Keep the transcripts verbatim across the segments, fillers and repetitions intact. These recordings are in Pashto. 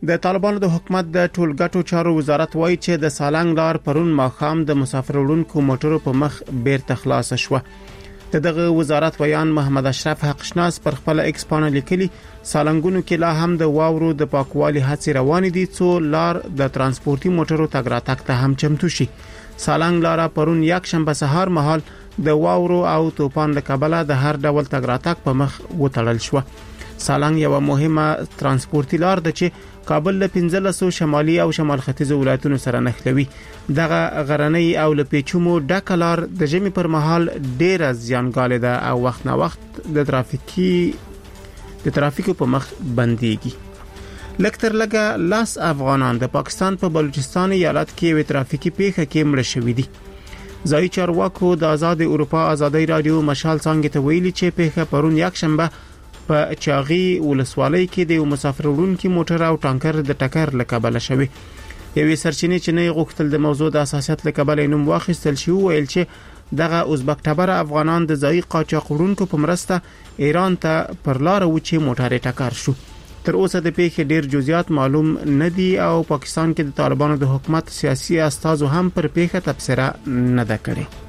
د طالبانو د حکومت د ټولګټو چارو وزارت وایي چې د سالنګ لار پرون ماښام د مسافر وړونکو موټرو په مخ بیرته خلاص شوه. دغه وزارت بیان محمد اشرف حقشناس پر خپل ایکس پاڼه لیکلي سالنګونو کې لا هم د واورو د پاکوالي هڅې روانې دي څو لار د ترانسپورتي موټرو تګ راتګ ته هم چمتو شي. سالنګ لار پرون یک شنبه سهار مهال د واورو او طوفان له کبله د هر ډول تګ راتګ په مخ وتړل شو. سالنګ یو مهمه ترانسپورتي لار ده چې کابل له پنځلسو شمالي او شمال ختیځ ولایتونو سره نښلوي. دغه غرنۍ او له پیچومو ډکه لار د ژمي پر مهال ډیره زیانګالې ده او وخت نه وخت د ترافیکي د ترافیکو په مخ بنديږي. لکتر لګه لاس افغانان د پاکستان په بلوچستان ایالت کې وی ترافیکي پیښه کې مړ شوي دي. ځای چارواکو د آزاد اروپا آزادۍ رادیو مشال څنګه ته ویلي چې پیښه پرون یک شنبه په چاغي ولسوالۍ کې د مسافر وړونکو موټر او ټانکر د ټکر لکبل شوی. یوې سرچینې چې نه غوښتل د موضوع د اساسیت لکبل نوم واخیستل شي ویل چې دغه ازبک ټبر افغانان د ځای قاچاق وړونکو په مرسته ایران ته پر لار و چې موټر ټکر شو. تر اوسه د پیښې ډیر جزئیات معلوم نه دي او پاکستان کې د طالبانو د حکومت سیاسي استازو هم پر پیښه تبصره نه ده کړې.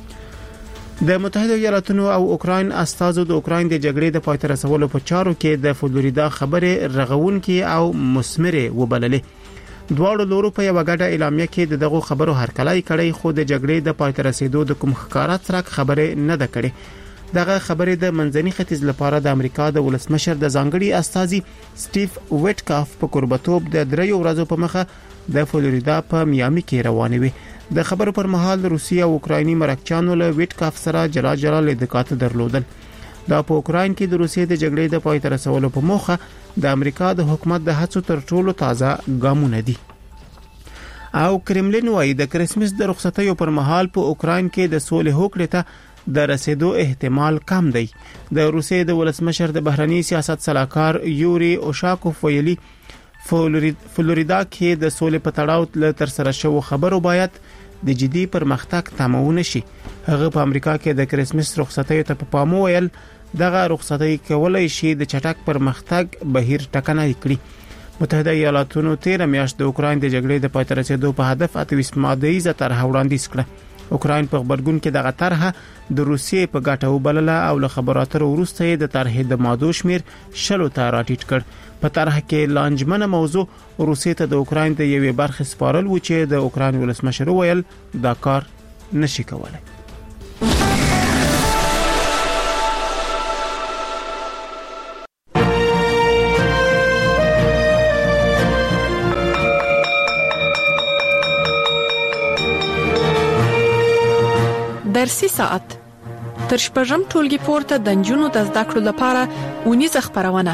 د متحده ایالاتونو او اوکراین استازو د اوکراین د جګړې د پای ته رسولو په چارو کې د فلوریدا خبره رغونکي او مثمره وبللې. دواړو لورو په یو غټه اعلامیه کې دغه خبرو هرکلای کړي خو د جګړې د پای ته رسیدو د کوم ښکارا څرک خبره نه ده کړې. دغه خبره د منځني ختیځ لپاره د امریکا د ولسمشر د ځانګړي استازي سټیف ویټکاف په قربتوب د دریو ورځو په مخه د فلوریدا په میامي کې روانې وي. د خبرو پر مهال روسیه او اوکرایني مرکچانو له ویټکاف سره جلا جلا لیدکات درلودل. دا په اوکراین کې د روسیې د جګړې د پای ته رسولو په موخه د امریکا د حکومت د هڅو تر ټولو تازه ګامونه دي. او کرملین وايي د کرسمس د رخصتیو پر مهال په اوکراین کې د سولې هوکړې ته د رسیدو احتمال کم دی. د روسیې د ولسمشر د بهرنی سیاست صلاحکار یوري اوشاکوف ویلي فلوریدا کې د سولې په تړاو تر سره شوو خبرو باید د جدي پرمختګ تمونه شي. هغه په امریکا کې د کرسمس رخصتیو ته په پام ویل دغه رخصتۍ کولای شي د چټک پرمختګ بهیر ټکنۍ کړي. متحده ایالاتونو تیر میاشت د اوکراین د جګړې د پای ته رسیدو په هدف اتویس ماده طرح وړاندیز کړه. اوکراین په خبرګون کې دغه طرحه د روسیې په ګټه وبلله او له خبراتو وروسته د طرحې د مادو شمیر شلو ته راټیټ کړ. په طرح کې لانجمنه موضوع روسیې ته د اوکراین د یوې برخې سپارل و چې د اوکراین ولسمشر ویل دا کار نشي کولای. درسي ساعت تر شپږم ټولګي پورته د نجونو د زده کړو لپاره ونیزه خبرونه.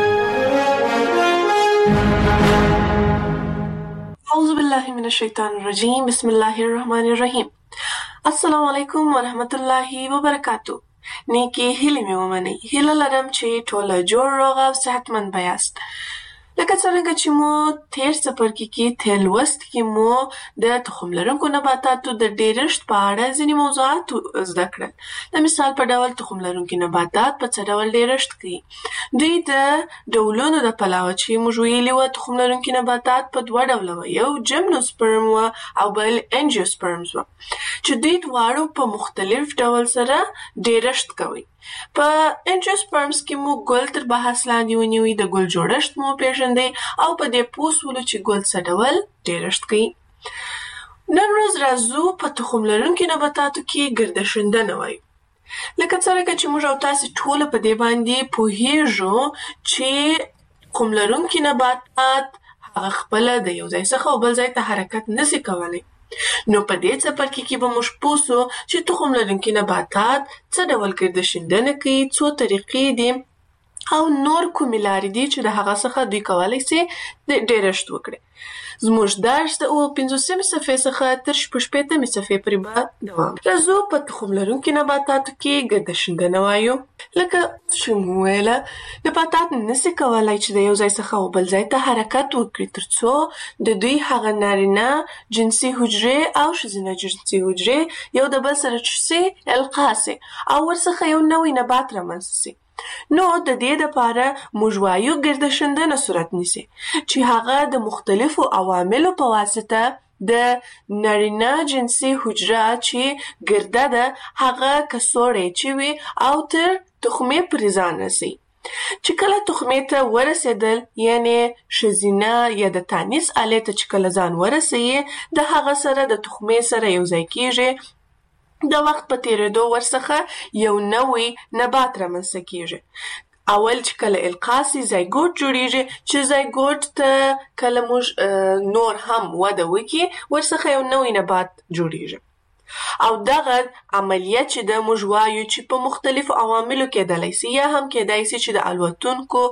اعوذ بالله من الشیطان الرجیم بسم الله الرحمن الرحیم. السلام علیکم ورحمت الله وبرکاتہ. نیکی هیله مې ومنئ. هیله لرم چې ټول جوړ روغ او صحتمند بیاست. لکه څنګه چې مو تیر څپرکي کې تیر لوست کې مو د تخم لرونکو نباتاتو د ډیرښت په اړه ځینې موضوعات زده کړل. د مثال په ډول تخم لرونکي نباتات په څه ډول ډیرښت کوي. دوی د ډولونو د پلوه چې موږ ویلي وو تخم لرونکي نباتات په دوه ډوله وو، یو جیمنوسپرم وو او بل انجیوسپرمز وو چې دوی دواړو په مختلف ډول سره ډیرښت کوي. په انجیوسپرمز کې مو ګل تر بحث لاندې ونیوي، د ګل جوړښت مو پیژندئ او په دې پوه سولو چې ګل څه ډول ډیرښت کوي. نن ورځ راځو په تخم لرونکي نباتاتو کې ګردشیندنه وایو. لکه څرنګه چې موږ او تاسې ټول په دې باندې پوهیږو چې تخم لرونکي نباتات هغه خپله د یو ځای څخه او بل ځای ته حرکت نشي کولی. نو په دې څپرکي کې به موږ پوه سو چې تخم لرونکي نباتات څه ډول ګردشیندنه کوي، څو طریقې دي او نور کومې لارې دي چې د هغه څخه دوی کولی سي ډیرښت وکړي. زموږ درس د اووه پنځوسمې صفحې څخه تر شپږ شپېتمې صفحې پورې به دوام کوي. راځو په تخم لرونکي نباتاتو کې ګردشیندنه وایو. لکه چې مو ویله نباتات نشي کولی چې د یو ځای څخه بل ځای ته حرکت وکړي تر څو د دوی هغه نارینه جنسي حجرې او ښځینه جنسي حجرې یو د بل سره څه سي القا سي او ورڅخه یو نوی نبات رامنځته سي. نو د دې لپاره موږ وایو ګردشندنه صورت نیسي چې هغه د مختلفو عواملو په واسطه د نارینه جنسي حجره چې ګرده ده هغه کڅوړی چې وي او تر تخمې پورې ځان رسوي. چې کله تخمې ته ورسېدل یعنی ښځینه یا د تانیث آلې ته چې کله ځان ورسوي د هغه سره د تخمې سره یو ځای کېږي. د وخت په تېرېدو ورڅخه یو نوی نبات رامنځته کېږي. اول چې کله القا سي زایګوټ جوړیږي چې زایګوټ ته کله موږ نور هم وده وکړي ورڅخه یو نوی نبات جوړیږي. او دغه عملیه چې د موږ وایو چې په مختلفو عواملو کېدلی سي یا هم کېدای سي چې د الوتونکو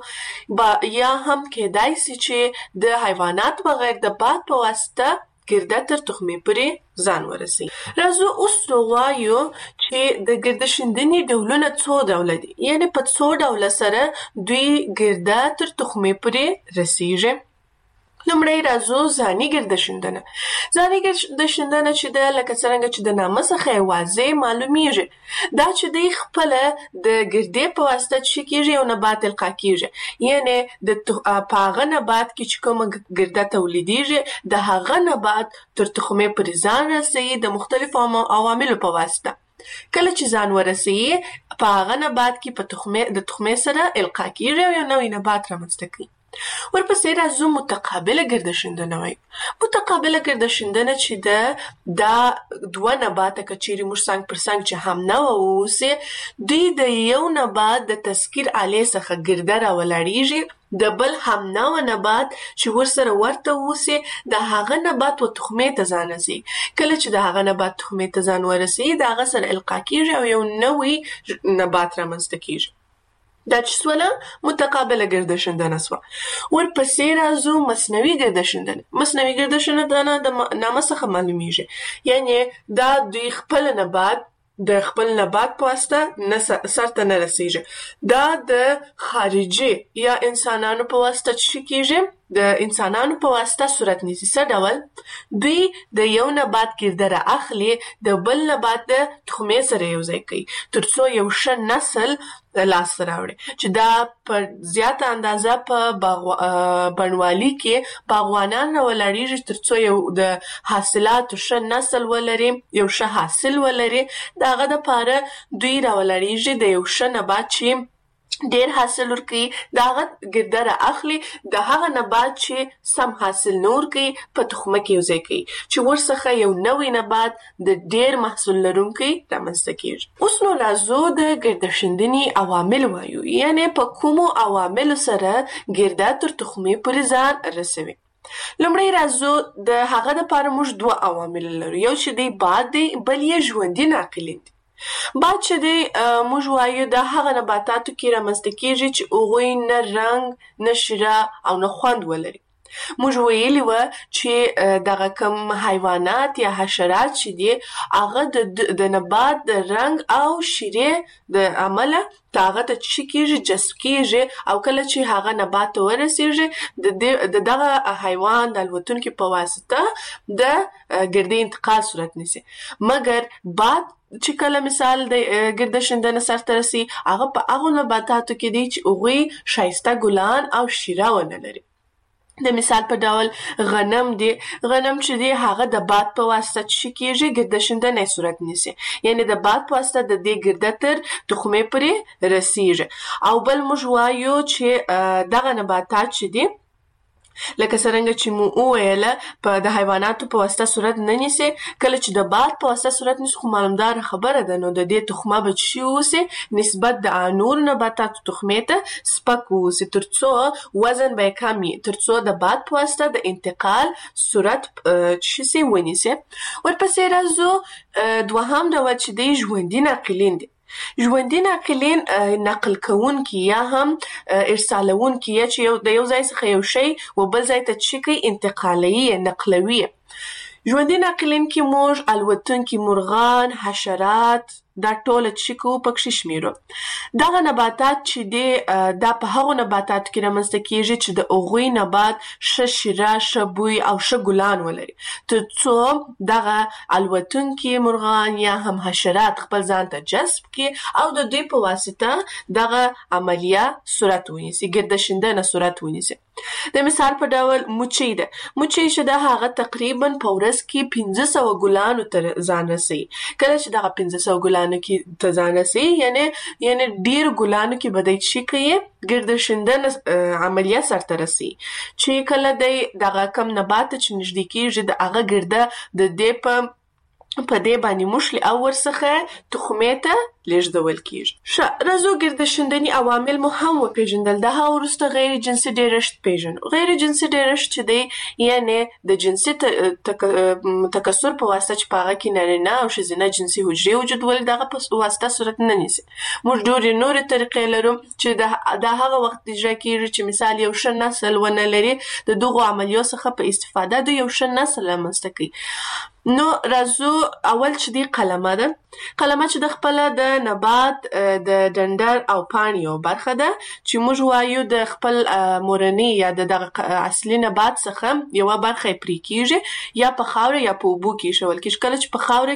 یا هم کېدای سي چې د حیوانات بغیر د باد په واسطه ګرده تر تخمې پورې ځان ورسوي. راځو اوس ووایو چې د ګرده شیندنې ډولونه څو ډوله دي یعنی په څو ډوله سره دوی ګرده تر تخمې پورې رسیږي. لومړی راځو ځاني ګرده شیندنه. ځاني ګرده شیندنه چې ده لکه څرنګه چې د نامه څخه یې واضح معلومیږي دا چې دی خپله د ګردې په واسطه چې کېږي یو نبات القا کېږي یعنی د په هغه نبات کې چې کومه ګرده تولیدیږي د هغه نبات تر تخمې پورې ځان رسوي د مختلفو عواملو په واسطه. کله چې ځان ورسوي په هغه نبات کې په تخمې د تخمې سره القا کېږي او یو نوی نبات رامنځته کوي. ورپسې راځو متقابله ګرده شیندنه وایو. متقابله ګرده شیندنه چې ده دا دوه نباته که چیرې موږ څنګ پر څنګ چې همنوع واوسي دوی د یو نبات د تسکیر آلې څخه ګرده راولاړیږي د بل همنوع نبات چې ورسره ورته اوسي د هغه نبات و تخمې ته ځان رسوي. کله چې د هغه نبات تخمې ته ځان ورسوي د هغه سره القا کېږي او یو نوی نبات رامنځته کېږي. دا چې سوله متقابله ګرده شیندنه سوه. ورپسې راځو مصنوعي ګرده شیندنه. مصنوعي ګرده شیندنه د نامه څخه معلومیږي یعنی دا دوی خپل نبات د خپل نبات په واسطه نه سرته نه رسیږي. دا د خارجي یا انسانانو په واسطه چې کېږي د انسانانو په واسطه صورت نیسي. څه ډول دوی د یو نبات ګرده را اخلي د بل نبات د تخمې سره یو ځای کوي تر څو یو ښه نسل لاسته راوړي چې دا په زیاته اندازه په بڼوالي کې باغوانان راولاړیږي تر څو یو د حاصلاتو ښه نسل ولري یو ښه حاصل ولري. د هغه دپاره دوی راولاړیږي د یو ښه نبات چې ډیر حاصل ورکوي د هغه ګرده را اخلي د هغه نبات چې سم حاصل نه ورکوي په تخمه کې یو ځای کوي چې ورڅخه یو نوی نبات د ډیر محصول لرونکی رامنځته کېږي. اوس نو راځو د ګرده شیندنې عوامل وایو یعنی په کومو عواملو سره ګرده تر تخمې پورې ځان رسوي. لومړی راځو د هغه دپاره موږ دوه عوامل لرو یو چې دی باد دی بل یې ژوندي ناقلین دي. باد چې دی موږ وایو د هغه نباتاتو کې رامنځته کېږي چې هغوی نه رنګ نه شیره او نه خوند ولري. موږ ویلي وه چې دغه کوم حیوانات یا حشرات چې دي هغه د نبات د رنګ او شیرې د عمله د هغه ته څه کېږي جذب کېږي او کله چې هغه نبات ته ورسېږي د دغه حیوان د الوتونکي په واسطه د ګردې انتقال صورت نیسي. مګر باد چې کله مثال د ګرده شیندنه سرته رسي هغه په هغو نباتاتو کې دی چې هغوی ښایسته ګلان او شیره ونه لري. د مثال په ډول غنم دی غنم چې دی هغه د باد په واسطه چې کېږي ګرده شیندنه صورت نیسي یعنی د باد په واسطه د دې ګرده تر تخمې پورې رسیږي. او بل موږ وایو چې دغه نباتات چې دی لکه څرنګه چې مو وویله په د حیواناتو په واسطه صورت نه نیسي کله چې د باد په واسطه صورت نیسي خو معلومداره خبره ده نو د دې تخمه به څه شي واوسي نسبت د نورو نباتاتو تخمې ته سپک واوسي تر څو وزن به یې کم وي تر څو د باد په واسطه د انتقال صورت څه شي ونیسي. ورپسې راځو دوهم ډول چې دی ژوندي ناقلین دي. ژوندي ناقلین نقل کوونکي یا هم ارسالونکي یا چې د یو ځای څخه یو شی و بل ځای ته څه کوي انتقالوي نقلوي. ژوندي ناقلین کې موږ الوتونکي مرغان حشرات دا ټول چې کو پکې شمیرو. دغه نباتات چې دی دا په هغو نباتات کې رامنځته کیږي چې د هغوی نبات ښه شیره، ښه بوی او ښه ګلان ولري، تر څو دغه الوتونکي مرغان یا هم حشرات خپل ځان ته جذب کړي او د دوی په واسطه دغه عملیه صورت ونیسي، ګردشیندنه صورت ونیسي. د مثال په ډول مچۍ ده. مچۍ چې ده هغه تقریبا په ورځ کې پنځه سوه ګلانو ته ځان رسوي. کله چې دغه پنځه سوه ګلانو کې ته ځان رسوي یعنی یعنی ډیر ګلانو کې به دی څه کوي، ګردشیندنه عملیه سرته رسوي، چې کله دی دغه کم نبات چې نږدې کیږي د هغه ګرده د دې په په دې باندې موشلي او ورڅخه تخمې ته لیږدول کیږي. ښه، راځو ګردشیندنې عوامل مو هم وپېژندل. د هغه وروسته غیر جنسي ډېرښت پېژنو. غیر جنسي ډېرښت چې دی یعنی د جنسي تکثر په واسطه چې په هغه کې نارینه او ښځینه جنسي حجرې وجود ولري، دغه په واسطه صورت نه نیسي. موږ ډېرې نورې طریقې لرو چې د هغه وخت اجرا کیږي چې مثال یو ښه نسل ونه لري، د دغو عملیو څخه په استفاده د یو ښه نسل رامنځته کوي. نو راځو اول چې دی قلمه ده. قلمه چې د خپله د نبات د ډنډر او پاڼې یو برخه ده چې موږ وایو د خپل مورني یا د دغه اصلي نبات څخه یوه برخه یې پرې کیږي، یا په خاوره یا په اوبو کې ایښول کیږي. کله چې په خاوره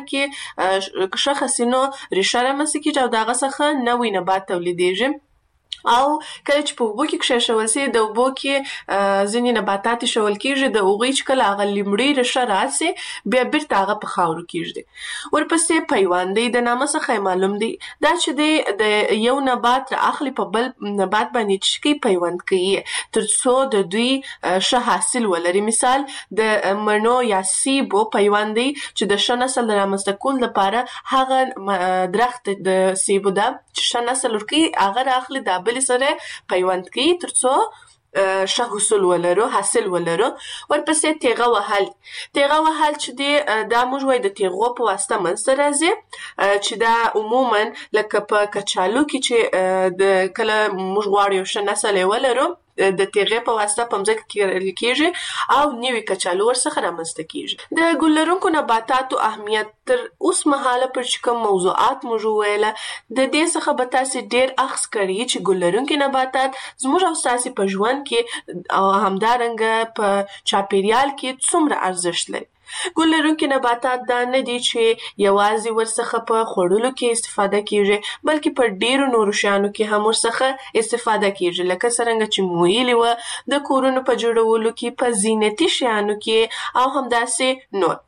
کې ښه خسینو ریښه رامنځته کیږي او د هغه څخه نوی نبات تولیدیږي، او کله چې په اوبو کې کښېښول سي د اوبو کې ځینې نباتات ایښول کیږي، د هغوی چې کله هغه لومړۍ ریښه راسي بیا بیرته هغه په خاورو کیږدي. ورپسې پیوند دی. د نامه څخه یې معلوم دی دا چې دی د یو نبات رااخلي په بل نبات باندې چې کوي پیوند کوي تر څو د دوی ښه حاصل ولري. مثال د مڼو یا سیبو پیوند دی چې د ښه نسل د رامنځته کولو لپاره هغه درخت د سیبو ده چې ښه نسل ورکوي هغه رااخلي دا بلې سره پیوند کوي تر څو ښه حصول ولرو، حاصل ولرو. ورپسې تیغه وهل. تیغه وهل چې دی دا موږ وایو د تیغو په واسطه منځته راځي، چې دا عموما لکه په کچالو کې چې د کله موږ غواړو یو ښه نسل یې ولرو د تیغې په واسطه په مځکه کې کرل کیږي او نوي کچالو ورڅخه رامنځته کیږي. د ګل لرونکو نباتاتو اهمیت تر اوس مهاله پر چې کوم موضوعات موږ وویله د دې څخه به تاسې ډېر اخذ کړي چې ګل لرونکي نباتات زموږ او ستاسې په ژوند کې او همدارنګه په چاپیریال کې څومره ارزښت لري. ګل لرونکي نباتات دا نه دي چې یوازې ورڅخه په خوړلو کې استفاده کیږي، بلکې په ډیرو نورو شیانو کې هم ورڅخه استفاده کیږي، لکه څرنګه چې مو ویلي وه د کورونو په جوړولو کې، په زینتي شیانو کې او همداسې نور.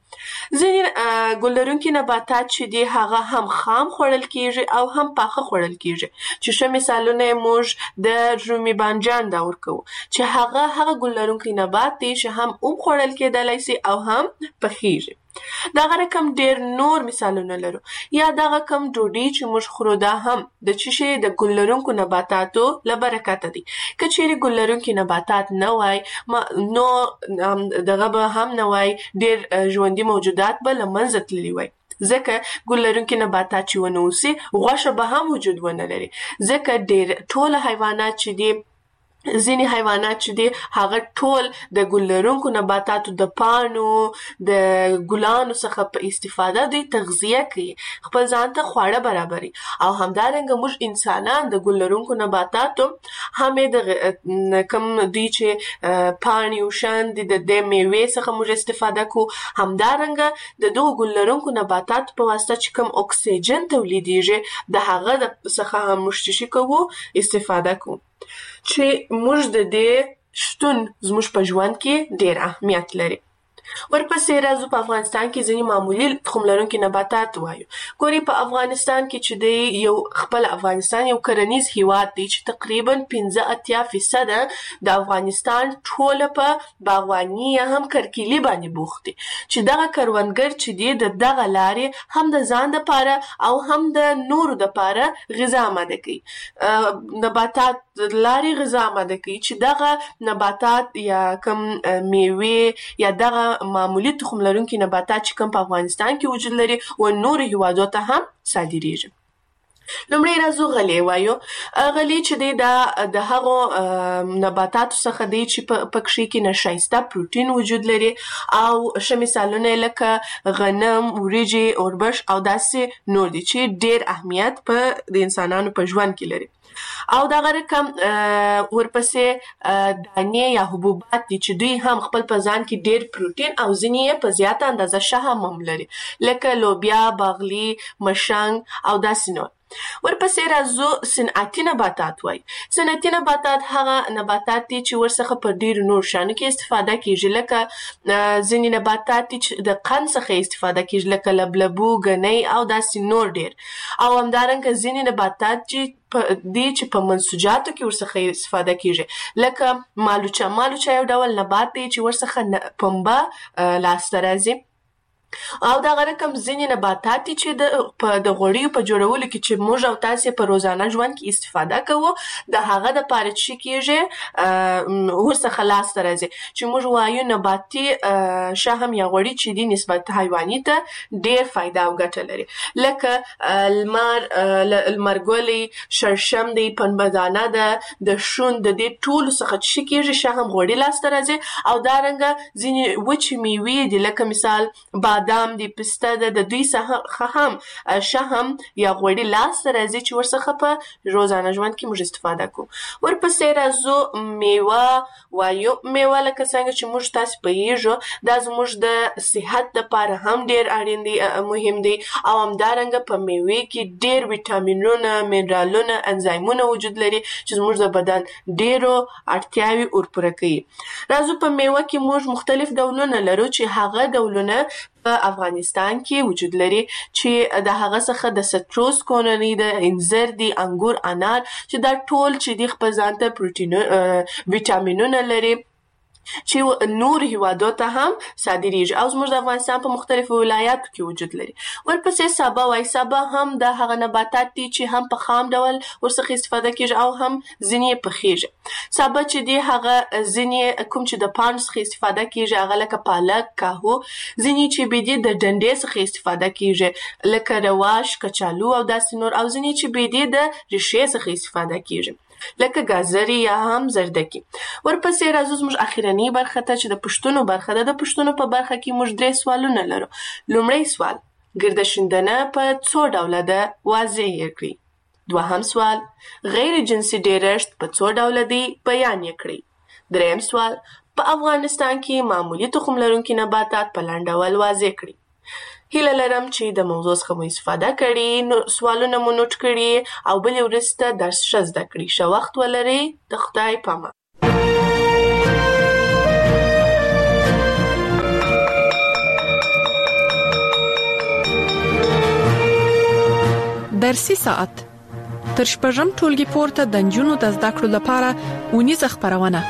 ځینې ګل لرونکي نباتات چې دي هغه هم خام خوړل کیږي او هم پاخه خوړل کیږي، چې ښه مثالونه یې موږ د رومي بانجان دا ورکوو چې هغه هغه ګل لرونکی نبات دی چې هم اوم خوړل کیدلی سي او هم پخیږي. دغه رقم ډیر نور مثالونه لرو. یا دغه کم ډوډۍ چې موږ خورو دا هم د څه شي د ګل لرونکو نباتاتو له برکته دي. که چیرې ګل لرونکي نباتات نه وای نو دغه به هم نه وای، ډیر ژوندي موجودات به له منځه تللي وای. ځکه ګل لرونکي نباتات چې ونه اوسي غوښه به هم وجود ونه لري، ځکه ډیر ټول حیوانات چې دي ځینې حیوانات چې دي هغه ټول د ګل لرونکو نباتاتو د پاڼو د ګلانو څخه په استفاده دوی تغذیه کوي، خپل ځان ته خواړه برابري. او همدارنګه موږ انسانان د ګل لرونکو نباتاتو هم د کم دوی چې پاڼې او شان دي د دې میوې څخه موږ استفاده کوو، همدارنګه د دغو ګل لرونکو نباتاتو په واسطه چې کوم اکسیجن تولیدیږي د هغه څخه هم موږ څه کوو استفاده کوو، چې موږ د دې شتون زموږ په ژوند کې ډېر اهمیت لري. ورپسې راځو په افغانستان کې ځینې معمولي تخم لرونکي نباتات وایو. ګوري په افغانستان کې چې دی یو خپل افغانستان یو کرنیز هیواد دی چې تقریبا پنځه اتیا فیصده د افغانستان ټوله په باغواني یا هم کرکیلي باندې بوخت دي، چې دغه کروندګر چې دی د دغه لارې هم د ځان دپاره او هم د نورو دپاره غذا آماده کوي. نباتات لارې غذا آماده کوي چې دغه نباتات یا کم میوې یا دغه معمولی تخم لرونکي نباتات چې کوم په افغانستان کې وجود لري و نورو هیوادو ته هم صادریږي. لومړی راځو غلې وایو. غلې چې دی دا د هغو نباتاتو څخه دی چې په پکښې کې نشایسته پروټین وجود لري او ښه مثالونه لکه غنم، وریجې، اوربش او داسې نور دي چې ډېر اهمیت په د انسانانو په ژوند کې لري. او دغه رقم ورپسې دانې یا حبوبات دي چې دوی هم خپل په ځان کې ډېر پروټین او ځینې یې په زیاته اندازه شحم هم لري لکه لوبیا، باغلي، مشنګ او داسې نور. ورپسې راځو صنعتي نباتات وایي. صنعتي نباتات هغه نباتات دي چې ورڅخه په ډېرو نور شیانو کې استفاده کیږي لکه ځینې نباتات دي چې د قند څخه استفاده کیږي لکه لبلبو، ګنۍ او داسې نور ډېر. او همدارنګه ځینې نباتات چې دي چې په منسوجاتو کې ورڅخه استفاده کیږي لکه مالوچه. مالوچه یو ډول نبات دی چې ورڅخه پنبه لاسته راځي. او دغه رقم ځینې نباتات دي چې د په د غوړیو په جوړولو کې چې موږ او تاسې په روزانه ژوند کې استفاده کوو د هغه دپاره څه کیږي ورڅخه لاسته راځي چې موږ وایو نباتي شحم یا غوړي چې دي نسبت حیواني ته ډېر فایده او ګټه لري لکه لمر، لمرګلي، شړشم دی، پنبهدانه ده، د شون د دې ټولو څخه څه کیږي شحم غوړي لاسته راځي. او دارنګه ځینې وچې میوې دي لکه مثال بادام دی، پسته ده، د دوی څخه هم شحم یا غوړي لاسته راځي چې ورڅخه په روزانه ژوند کې موږ استفاده کوو. ورپسې راځو میوه وایو. میوه لکه څنګه چې موږ تاسې پوهیږو دا زموږ د صحت دپاره هم ډېر اړین دی، مهم دی. او همدارنګه په میوې کې ډېر ویټامینونه، منرالونه، انزایمونه وجود لري چې زموږ د بدن ډېرو اړتیاوې ورپوره کوي. راځو په میوه کې موږ مختلف ډولونه لرو چې هغه ډولونه په افغانستان کې وجود لري چې د هغه څخه د سټروس کولوني، د انځر دي، انګور، انار چې دا ټول چې دي خپل ځان ته پروټینونه، ویټامینونه لري چې نور هیوادو ته هم صادریږي او زموږ د افغانستان په مختلفو ولایاتو کې وجود لري. ورپسې سابه وایي. سابه هم د هغه نباتات دي چې هم په خام ډول ورڅخه استفاده کیږي او هم ځینې یې پخیږي. سابه چې دي هغه ځینې کوم چې د پاڼو څخه استفاده کیږي هغه لکه پالک، کاهو، ځینې چې بې دي د ډنډې څخه استفاده کیږي لکه رواش، کچالو او داسې نور. او ځینې چې بې دي د ریښې څخه استفاده کیږي لکه ګازرې یا هم زردکي. ورپسې راځو زموږ اخرنۍ برخه ته چې د پوښتنو برخه ده. د پوښتنو په برخه کې موږ درې سوالونه لرو. لومړی سوال ګرده شیندنه په څو ډوله ده؟ واضح یې کړئ. دوهم سوال غیر جنسي ډیرښت په څو ډوله دی؟ بیان یې کړئ. دریم سوال په افغانستان کې معمولي تخم لرونکي نباتات په لنډ ډول واضح کړئ. هیله لرم چې د موضوع څخه مو استفاده کړې، سوالونه مو نوټ کړي او بلې وروسته درس ښه زده کړي. ښه وخت ولرئ. د خدای پامه. درسي ساعت تر شپږم ټولګي پورته د نجونو د زده کړو لپاره اونیزه خپرونه.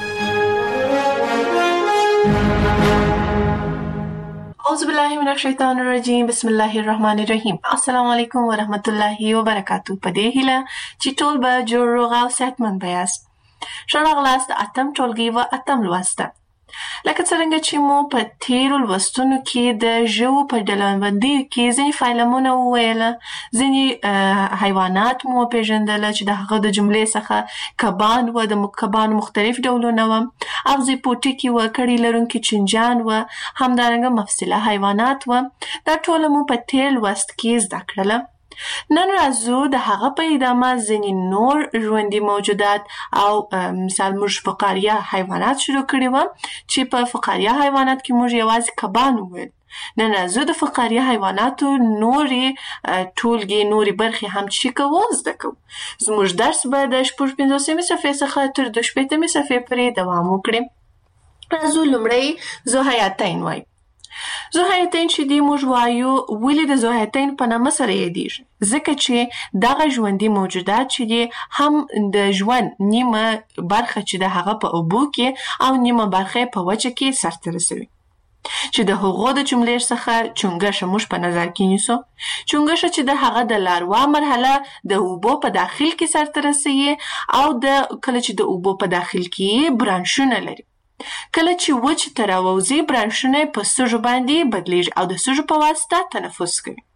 اعوذ بالله من الشیطان الرجیم. بسم الله الرحمن الرحیم. السلام علیکم ورحمت الله وبرکاتو. په دې هیله چې ټول به جوړ روغ او صحتمند بیاست. ښه راغلاست اتم ټولګي و اتم لوست. لکه څرنګه چې مو په تیرو لوستونو کې د ژوو په ډلبندۍ کې ځینې فعلمونه وویله، ځینې حیوانات مو وپېژندله چې د هغه د جملې څخه کبان و، د کبانو مختلف ډولونه و، اغزي پوټکي و، کړي لرونکي چنجان و، همدارنګه مفصله حیوانات و. دا ټوله مو په تیر لوست کې زده کړله. نن راځو د هغه په ادامه ځینې نور ژوندي موجودات او مثال موږ فقاریه حیوانات شروع کړي وو چې په فقاریه حیوانات کې موږ یوازې کبان وویل. نن راځو د فقاریه حیواناتو نورې ټولګې نورې برخې هم چې کوو زده کوو. زموږ درس به د شپږ پنځوسمې صفحې څخه تر دوه شپېتمې صفحې پورې دوام وکړي. راځو لومړی ذوحیاتین وایو. ذوحیاتین چې دی موږ وایو ولې د ذوحیاتین په نامه سره یادیږي؟ ځکه چې دغه ژوندي موجودات چې دی هم د ژوند نیمه برخه چې د هغه په اوبو کې او نیمه برخه په وچه کې سرته رسوي. چې د هغو د جملې څخه چونګښه موږ په نظر کې نیسو. چونګښه چې د هغه د لاروا مرحله د اوبو په داخل کې سرته رسوي او د کله چې د اوبو په داخل کې برانشونه لري. کله چې وچ ته راووځي برانشونه په سږو باندې بدلیږي او د سږو په واسطه تنفس کوي.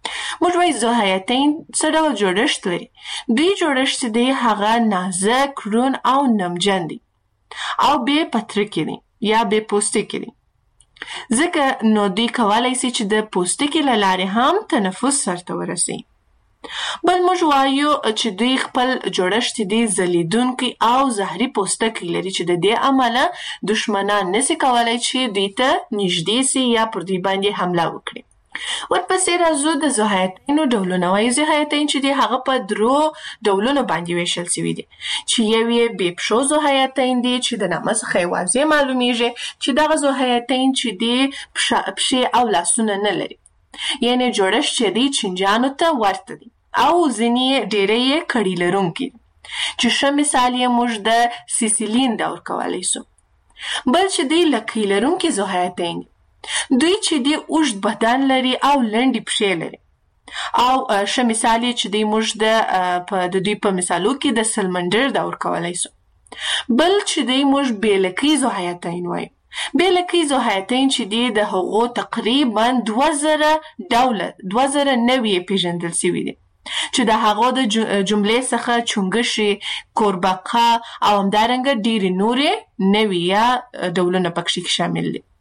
موږ وایي ذوحیاتین څه ډول جوړښت لري. دوی جوړښت چې دی هغه نازک، روڼ او نمجن دی او بې پترکې دی یا بې پوستکې دی. ځکه نو دوی کولی سي چې د پوستکې له لارې هم تنفس سرته ورسوي. بل موږ وایو چې دوی خپل جوړښت دی ځلیدونکی او زهري پوستکی لري چې د دې امله دشمنان نسي کولی چې دوی ته نږدې سي یا پر دوی باندې حمله وکړي. ورپسې راځو د ذوحیاتینو ډولونه. وایي ذوحیاتین چې دی هغه په درو ډولونو باندې ویشل سوي دي چې یو یې بې پښو ذوحیاتین دی چې د نامه څخه یې واضح معلومیږي چې دغه ذوحیاتین چې دی پښې او لاسونه نه لري، یعنې جوړښت چې دی چینجانو ته ورته دی او ځینې یې ډېری یې کړي لرونکي دي چې ښه مثال یې موږ د سیسیلین دور کولی سو. بل چې دی لکۍ لرونکي ذوحیاتین دي. دوی چې دی اوږد بدن لري او لنډې پښې لري او ښه مثال یې چې دی موږ د د دوی په مثالو کې د سلمنډر دور کولی سو. بل چې دی موږ بې لکۍ ذوحیاتین وایو. بې لکۍ ذوحیاتین چې دی د هغو تقریبا دوه زره ډوله دوه زره نوي یې پېژندل سوي دي چې د هغو د جملې څخه چونګښې، کوربقه او همدارنګه ډېرې نورې نوي یا ډولونه پکښې شامل دي.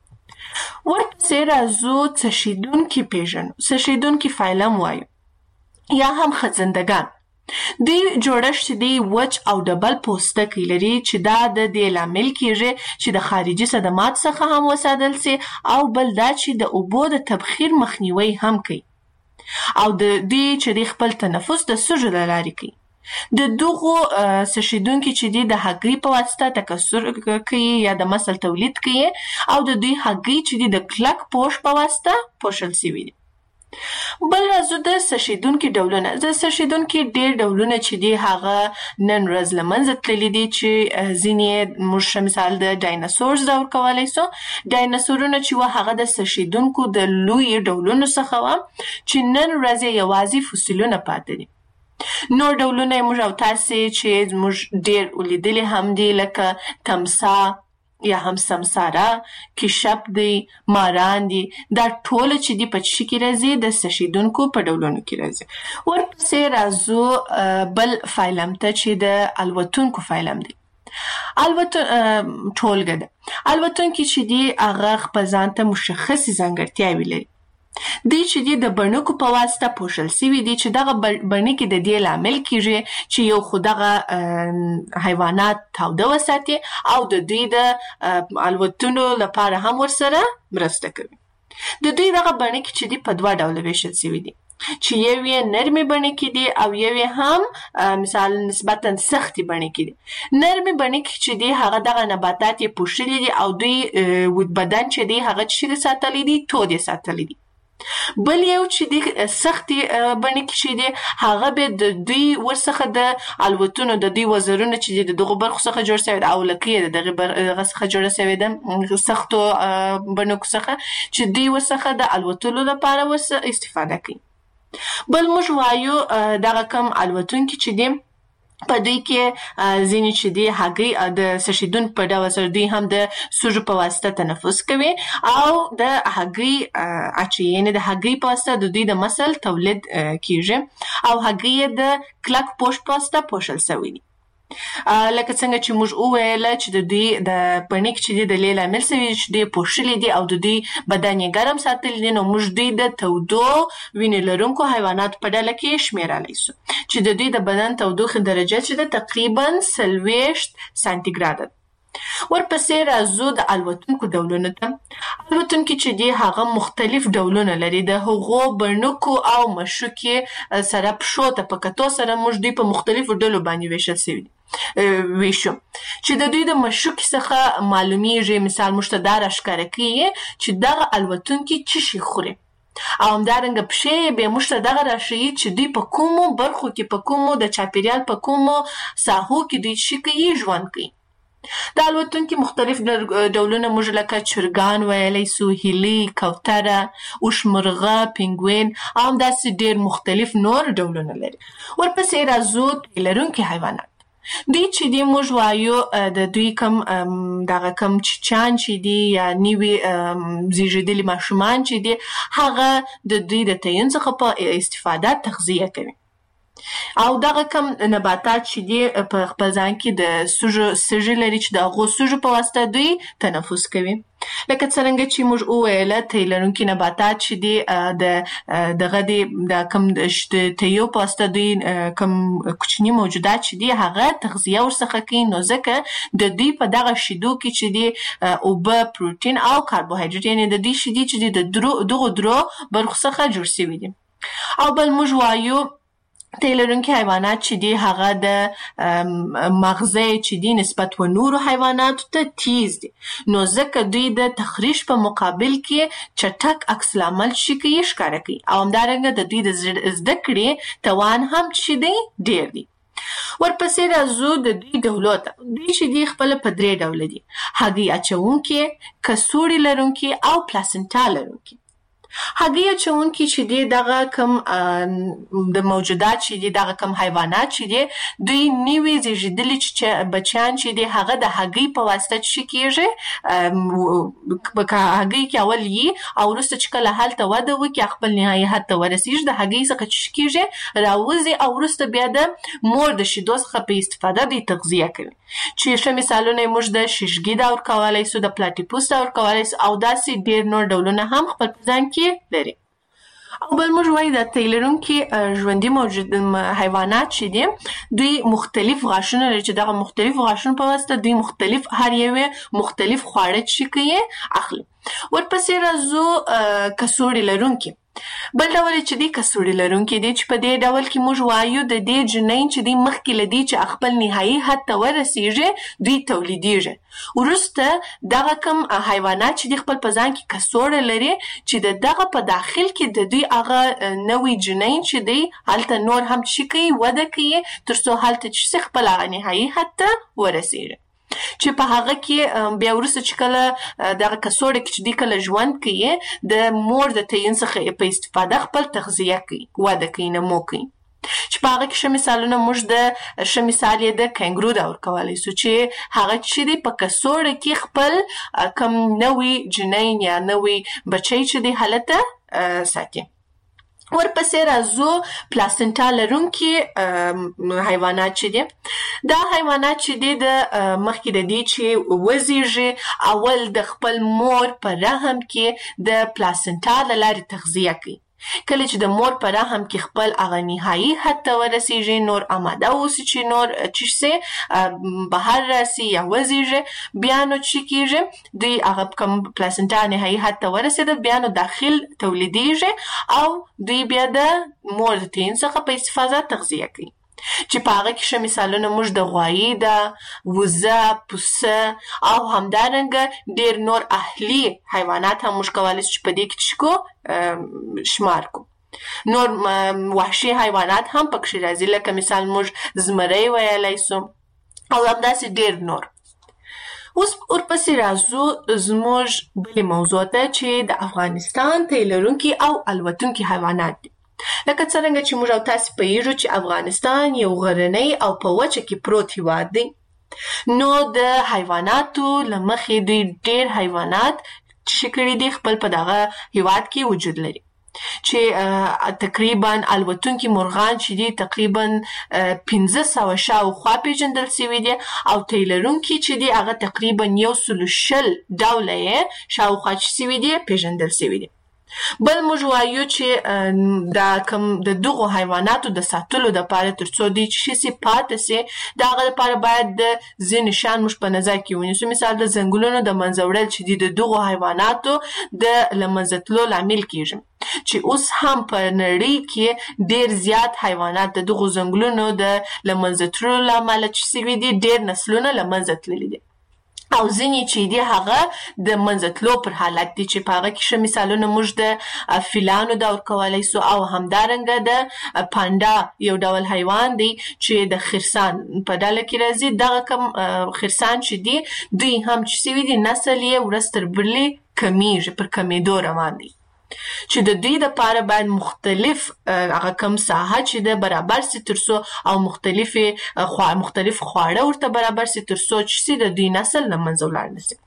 ورپسې راځو څشیدونکي پېژنو. څشیدونکي فایلم وایو یا هم خزندګان. دوی جوړښت چې دی وچ او ډبل پوستکی لري چې دا د دې لامل کیږي چې د خارجي صدمات څخه هم وساتل سي او بل دا چې د اوبو د تبخیر مخنیوی هم کوي او د دوی چې دی خپل تنفس د سږو له لارې کوي. د دغو څشیدونکي چې دی د هګۍ په واسطه تکثر کوي یا د مسل تولید کوي او د دوی هګۍ چې دی د کلک پوښ په واسطه پوښل سوي دي. بل راځو د څشیدونکي ډولونه. د څشیدونکي ډېر ډولونه چې دی هغه نن ورځ له منځه تللي دي چې ځینې موږ ښه مثال د ډایناسورز دور کولی سو. ډایناسورونه چې وه هغه د څشیدونکو د لویو ډولونو څخه وه چې نن ورځ یوازې فوسیلونه پاتې دي. نور ډولونه موږ او تاسې چې موږ ډېر ولیدلي هم دي لکه تمسا یا هم سمساره، کیشپ دی، ماران دي. دا ټوله چې دي په چی کې راځي د څشیدونکو په ډولونو کې راځي. ورپسې راځو بل فایلم ته چې د الوتونکو فایلم دی. الوتون ټولګه ده. الوتونکي چې دي هغه خپل ځان ته مشخصې ځانګړتیاوې لري. دوی چې دي د بڼکو په واسطه پوښل سوي دي چې دغه بڼکې د دې لامل کیږي چې یو خو دغه حیوانات تاوده وساتي او د دوی د الوتنو لپاره هم ورسره مرسته کوي. د دوی دغه بڼکې چې دي په دوه ډوله ویشل سوي دي چې یو یې نرمې بڼکې دي او یو یې هم مثال نسبتا سختې بڼکې دي. نرمې بڼکې چې دي هغه دغه نباتات یې پوښلي دي او دوی بدن چې دي هغه چې ساتلی دي تود یې ساتلی دي. بل یو چې دی سختې بڼکې چې دی هغه به د دوی ورڅخه د الوتنو د دوی وزرونه چې دی د دغو برخو څخه جوړ سوی ده او لکۍ یې د دغه څخه جوړه سوې ده سختو بڼکو څخه چې دوی ورڅخه د الوتلو لپاره ورڅخه استفاده کوي. بل موږ وایو دغه کم الوتونکي چې دی په دوی کې ځینې چې دی هګۍ د څشیدون په ډول سره دوی هم د سږو په واسطه تنفس کوي او د هګۍ اچوي، یعنې د هګۍ په واسطه د دوی د مسل تولید کیږي او هګۍ یې د کلک پوښ په واسطه پوښل سوي دي. لکه څنګه چې موږ وویله چې د دوی د بڼکې چې دی د دې لامل سوي چې دوی پوښلي دي او د دوی بدن یې ګرم ساتلی دی، نو موږ دوی د تودو وینې لرونکو حیواناتو په ډله کې شمیرلی سو چې د دوی د بدن تودوخې درجه چې ده تقریبا څلوېښت سانتیګراده. ورپسې راځو د الوتونکو ډولونو ته. الوتونکي چې دي هغه مختلف ډولونه لري. د هغو بڼکو او مشوکې سره پښو ته په کتو سره موږ دوی په مختلفو ډلو باندې ویشل سوي دي ویشو چې د دوی د مشوکې څخه معلومیږي. مثال موږ ته دا راښکاره کوي چې دغه الوتونکي څه شي خوري او همدارنګه پښې یې بیا موږ ته دغه راښیي چې دوی په کومو برخو کې په کومو د چاپیریال په کومو ساحو کې دوی څه کوي ژوند کوي. د الوتونکي مختلف ډولونه موږ لکه چرګان ویلی سو، هیلۍ، کوتره، اوښمرغه، پینګوین او همداسې ډېر مختلف نور ډولونه لري. ورپسې راځو لرونکي حیوانات. دوی چې دی موږ وایو د دوی کم دغه کم چیچان چې دی یا نیوي زیږیدلي ماشومان چې دی هغه د دوی د تعین څخه په استفاده تغذیه کوي او دغه کم نباتات چې دی په خپل ځان کې د سوژو سږي لري چې د هغو سږو په واسطه دوی تنفس کوي لکه څرنګه چې موږ وویله تی لرونکي نباتات چې دی د دغه دی د کم د تیو په واسطه دوی کم کوچني موجودات چې دی هغه تغذیه ورڅخه کوي نو ځکه د دوی په دغه شیدو کې چې دی اوبه پروتین او کاربوهایډریټ یعنې د دوی شیدې چې دی د دغو درو برخو څخه جوړ شوي دي او بل موږ وایو تی لرونکي حیوانات چې دی هغه د مغزه چې دی نسبت و نورو حیواناتو ته تیز دی نو ځکه دوی د تخریش په مقابل کې چټک عکس العمل شي کوي ښکاره کوي او همدارنګه د دوی د زده کړې توان هم چې دی ډېر دی ورپسې راځو د دوی ډولو ته دوی چې دی خپله په درې ډوله دي هګۍ اچونکي کڅوړې لرونکي او پلاسنټا لرونکي هګۍ اچونکي چې دی دغه کم د موجودات چې دی دغه کم حیوانات چې دی دوی نوي زیږیدلي بچیان چې دی هغه د هګۍ په واسطه څه کیږي په هګۍ کې اول یي او وروسته چې کله هلته وده وکړي خپل نهایي حد ته ورسیږي د هګۍ څخه څه کیږي راوځي او وروسته بیا د مور د شیدو څخه په استفاده دوی تغذیه کوي چې ښه مثالونه یې موږ د شیشګي دور کولی سو د پلاټیپوس دور کولی سو او داسې ډېر نور ډولونه هم خپل په ځان کې لري او بل موږ وایو د تی لرونکي ژوندي موجود حیوانات چې دي دوی مختلف غاښونه لري چې دغه مختلف غاښونو په واسطه دوی مختلف هر یوې مختلف خواړه چې کوي اخلي ورپسې راځو کڅوړې لرونکي بل ډول چې دی کڅوړې لرونکي دی چې په دې ډول کې موږ وایو د دې جنین چې دی مخکې له دې چې خپل نهایي حد ته ورسیږي دوی تولیدیږي وروسته دغه کم حیوانات چې دی خپل په ځان کې کڅوړه لري چې د دغه په داخل کې د دوی هغه نوي جنین چې دی هلته نور هم څه کوي وده کوي تر څو هلته چې خپل هغه نهایي حد ته ورسیږي چې په هغه کې بیا وروسته چې کله دغه کڅوړه کې چې دی کله ژوند کوي د مور د تعین څخه په استفاده خپل تغذیه کوي وده کوي نمو کوي چې په هغه کې ښه مثالونه موږ د ښه مثال یې د کینګرو دا ورکولی سو چې هغه چې دی په کڅوړه کې خپل کم نوي جنین یا نوي بچی چې دی هلته ساتي ورپسې راځو پلاسنټا لرونکي حیوانات چې دي دا حیوانات چې دي د مخکې د دې چې وزیږي اول د خپل مور په رحم کې د پلاسنټا له لارې تغذیه کوي کله چې د مور په رحم کې خپل هغه نهایي حد ته ورسیږي نور آماده اوسي چې نور چې سي بهر راسي یا وزیږي بیا نو چې کیږي دوی هغه کوم پلاسنټا نهایي حد ته ورسېده بیا نو داخل تولیدیږي او دوی بیا د مور د تعین څخه په استفاده تغذیه کوي چې په هغه کې ښه مثالونه موږ د غوایي ده وزه پسه او همدارنګه ډېر نور اهلي حیوانات هم موږ کولی سو چې په دې کې څه کو شمار کو نور وحشي حیوانات هم پکښې راځي لکه مثال موږ زمری ویلی سو او همداسې ډېر نور اوس ورپسې راځو زموږ بلې موضوع ته چې د افغانستان تی لرونکي او الوتونکي حیوانات دي لکه څرنګه چې موږ او تاسې پوهیږو چې افغانستان یو غرنی او په وچه کې پروت هیواد دی نو د حیواناتو له مخې دوی ډېر حیوانات چې کړي دي خپل په دغه هیواد کې وجود لري چې تقریبا الوتونکي مرغان چې دي تقریبا پنځه سوه شاوخوا پیژندل سوي دي او تی لرونکي چې دي هغه تقریبا یو سلو شل ډوله یې شاوخوا چې سوي دي پیژندل سوي دي بل موږ وایو چې دا کوم د دغو حیواناتو د ساتلو دپاره تر څو دوی چې شي پاتې سي د هغه دپاره باید د ځینې شیان موږ په نظر کې ونیسو مثال د ځنګلونو د منځه وړل چې دي د دغو حیواناتو د له منځه تلو لامل کیږي چې اوس هم په نړۍ کې ډېر زیات حیوانات د دغو ځنګلونو د له منځه تللو له امله چې سوي دي ډېر نسلونه له منځه تللي دي او ځینې چې دي هغه د منځه تلو پر حالت دي چې په هغه کې ښه مثالونه موږ د فیلانو دا ورکولی سو او همدارنګه د پانډا یو ډول حیوان دی چې د خرسان په ډله کې راځي دغه کم خرسان چې دي دوی هم چې سوي دي نسل یې ورځ تر بلې کمیږي پر کمیدو روان دی چې د دوی لپاره باید مختلف هغه کم ساحه چې د برابر سي ترڅو او مختلف خو مختلف خواړه ورته برابر سي ترڅو چې د دوی نسل نه منځ ولاړ نشي.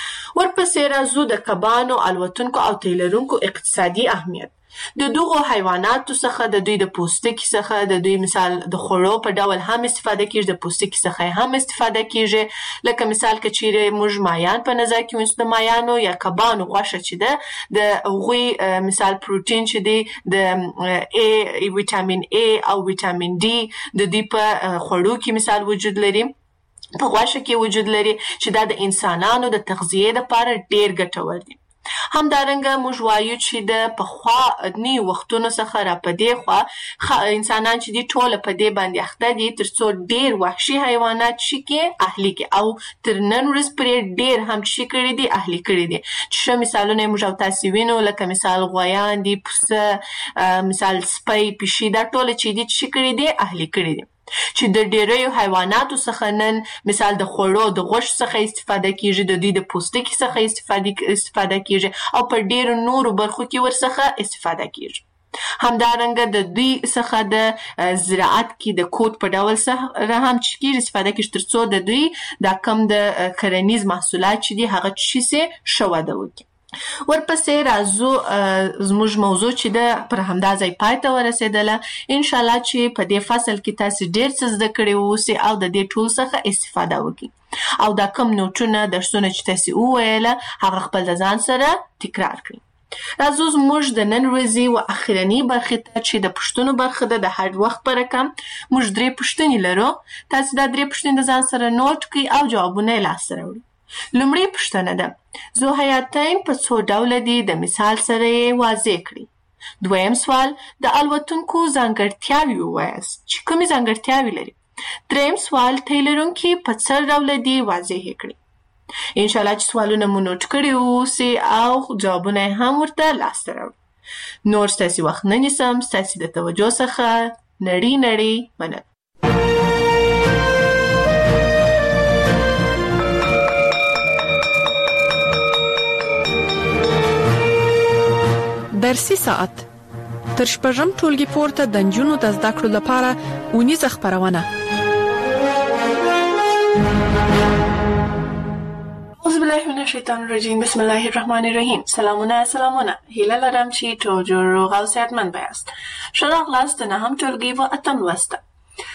ورپسې راځو د کبانو، الوتونکو او تیلرونکو اقتصادي اهمیت. د دغو حیواناتو څخه د دوی د پوستکي څخه د دوی مثال د خوړو په ډول هم استفاده کیږي، د پوستکي څخه هم استفاده کیږي. لکه مثال که چیرې موږ مایان په نظر کې ونیسو، د مایانو یا کبانو غوښه چې ده د هغوی مثال پروتین چې دی د ا ویټامین ا او ویټامین ډي د دوی په خوړو کې مثال وجود لري، په غوښه کې وجود لري چې دا د انسانانو د تغذیې لپاره ډیر ګټور دي. همدارنګه موږ وایو چې د پخواني وختونو څخه را په دې خوا انسانان چې دي ټوله په دې باندې اخته دي ترڅو ډیر وحشي حیوانات شي کې اهلي کې او تر نن ورځې پورې ډیر هم شي کړي دي اهلي کړي دي. چې ښه مثالونه موږ او تاسې وینو لکه مثال غویان دي، پسه، مثال سپی، پیشي، دا ټوله چې دي شي کړي دي اهلي کړي دي. چې د ډیریو حیواناتو څخه نن مثال د خوړو د غوښې څخه استفاده کیږي، د دوی د پوستکي څخه استفاده استفاده کیږي او په ډیرو نورو برخو کې ورڅخه استفاده کیږي. همدارنګه د دوی څخه د زراعت کې د کوټ په ډول سره هم چې کیږي استفاده کیږي ترڅو د دوی دا کم د کرنیز محصولات چې دي هغه چې سي ښه وده وکړي. ورپسې راځو زموږ موضوع چې د پر همدا ځای پای ته ورسېدله. انشاءالله چې په دې فصل کې تاسې ډېر څه زده کړي واوسئ او د دې ټول څخه استفاده وکړي او دا کم نوټونه درسونه چې تاسې وویله هغه خپل د ځان سره تکرار کړئ. راځو زموږ د نن ورځې و اخرنۍ برخې ته چې د پوښتنو برخه ده. د هر وخت په رقم موږ درې پوښتنې لرو. تاسې دا درې پوښتنې د ځان سره نوټ کړئ او جوابونه یې لاسته راوړئ. لومړی پوښتنه ده، ذوحیاتین په څو ډوله دي؟ د مثال سره یې واضح کړئ. دویم سوال، د الوتونکو ځانګړتیاوې ووایاست چې کومې ځانګړتیاوې لري. دریم سوال، تیلرونکي په څه ډوله دي؟ واضح یې کړئ. انشاءالله چې سوالونه مو نوټ کړي واوسئ او جوابونه یې هم ورته لاسته راوړئ. نور ستاسې وخت نه نیسم، ستاسې د توجه څخه نړۍ نړۍ مننه. درسي ساعت تر شپږم ټولګي پورته د نجونو د زده کړو لپاره اونیزه خپرونه. اعوذ بالله من الشیطان الرجیم، بسم الله الرحمن الرحیم. سلامونه سلامونه، هیله لرم چې ټول جوړ روغ او صحتمند یاست. ښه راغلاست د نهم ټولګي و اتم لوست ته.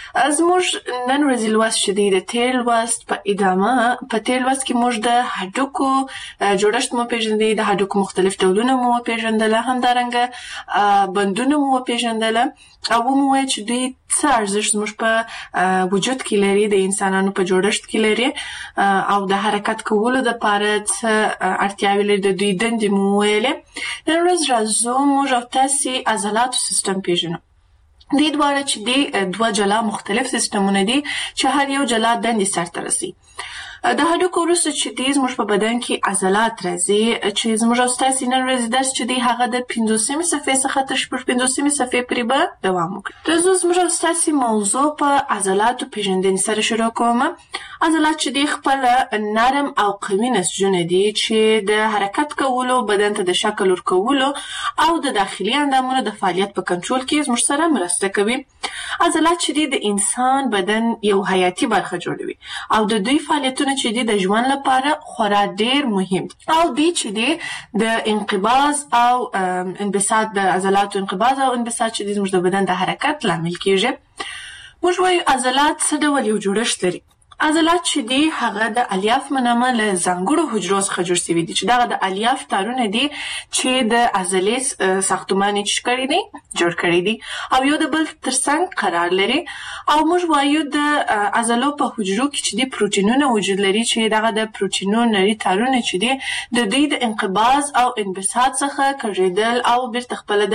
زموږ نن ورځې لوست چې دی د تیر لوست په ادامه. په تیر لوست کې موږ د هډوکو جوړښت مو پیژندل، د هډوکو مختلف ډولونه مو پیژندل، همدارنګه بندونه مو پیژندل او مو وایي چې دوی څه ارزښت زموږ په وجود کې لري، د انسانانو په جوړښت کې لري او د حرکت کولو لپاره څه اړتیاوې لري، د دوی دندې مو وویلې. نن ورځ راځو موږ او تاسې عضلاتو سیستم پیژنو. دې دواړه چې دي دوه جلا مختلف سیستمونه دي چې هر یو جلا دندې سرته رسي. د هډوکو وروسته چې دی زموږ په بدن کې عضلات راځي چې زموږ او ستاسې نن ورځې درس چې دی هغه د پنځوسمې صفحې څخه تر شپږ پنځوسمې صفحې پورې به دوام وکړي. راځو زموږ او ستاسې موضوع په عضلاتو پیژندنې سره شروع کوم. عضلات چې دی خپله نرم او قوي نسجونه دي چې د حرکت کولو، بدن ته د شکل ورکولو او د داخلي اندامونو د فعالیت په کنټرول کې زموږ سره مرسته کوي. عضلات چې دی د انسان بدن یو حیاتي برخه جوړوي او د دوی فعالیتونه چې دی د ژوند لپاره خورا ډیر مهم دي او دی چې دی د انقباض او انبساط، د عضلاتو انقباض او انبساط چې دی زموږ د بدن د حرکت لامل کیږي. موږ وایو عضلات څه ډول یو جوړښت لري. عضلات چې دی هغه د الیاف په نامه له ځانګړو حجرو څخه جوړ شوي دي چې دغه د الیاف تارونه دي چې د عضلې ساختمان یې کړی دی جوړ کړی دي او یو د بل ترڅنګ قرار لري. او موږ وایو د عضلو په حجرو کې چې دی پروتینونه وجود لري چې دغه د پروتینونو نري تارونه چې دی د دوی د انقباض او انبساط څخه کږېدل او بیرته خپله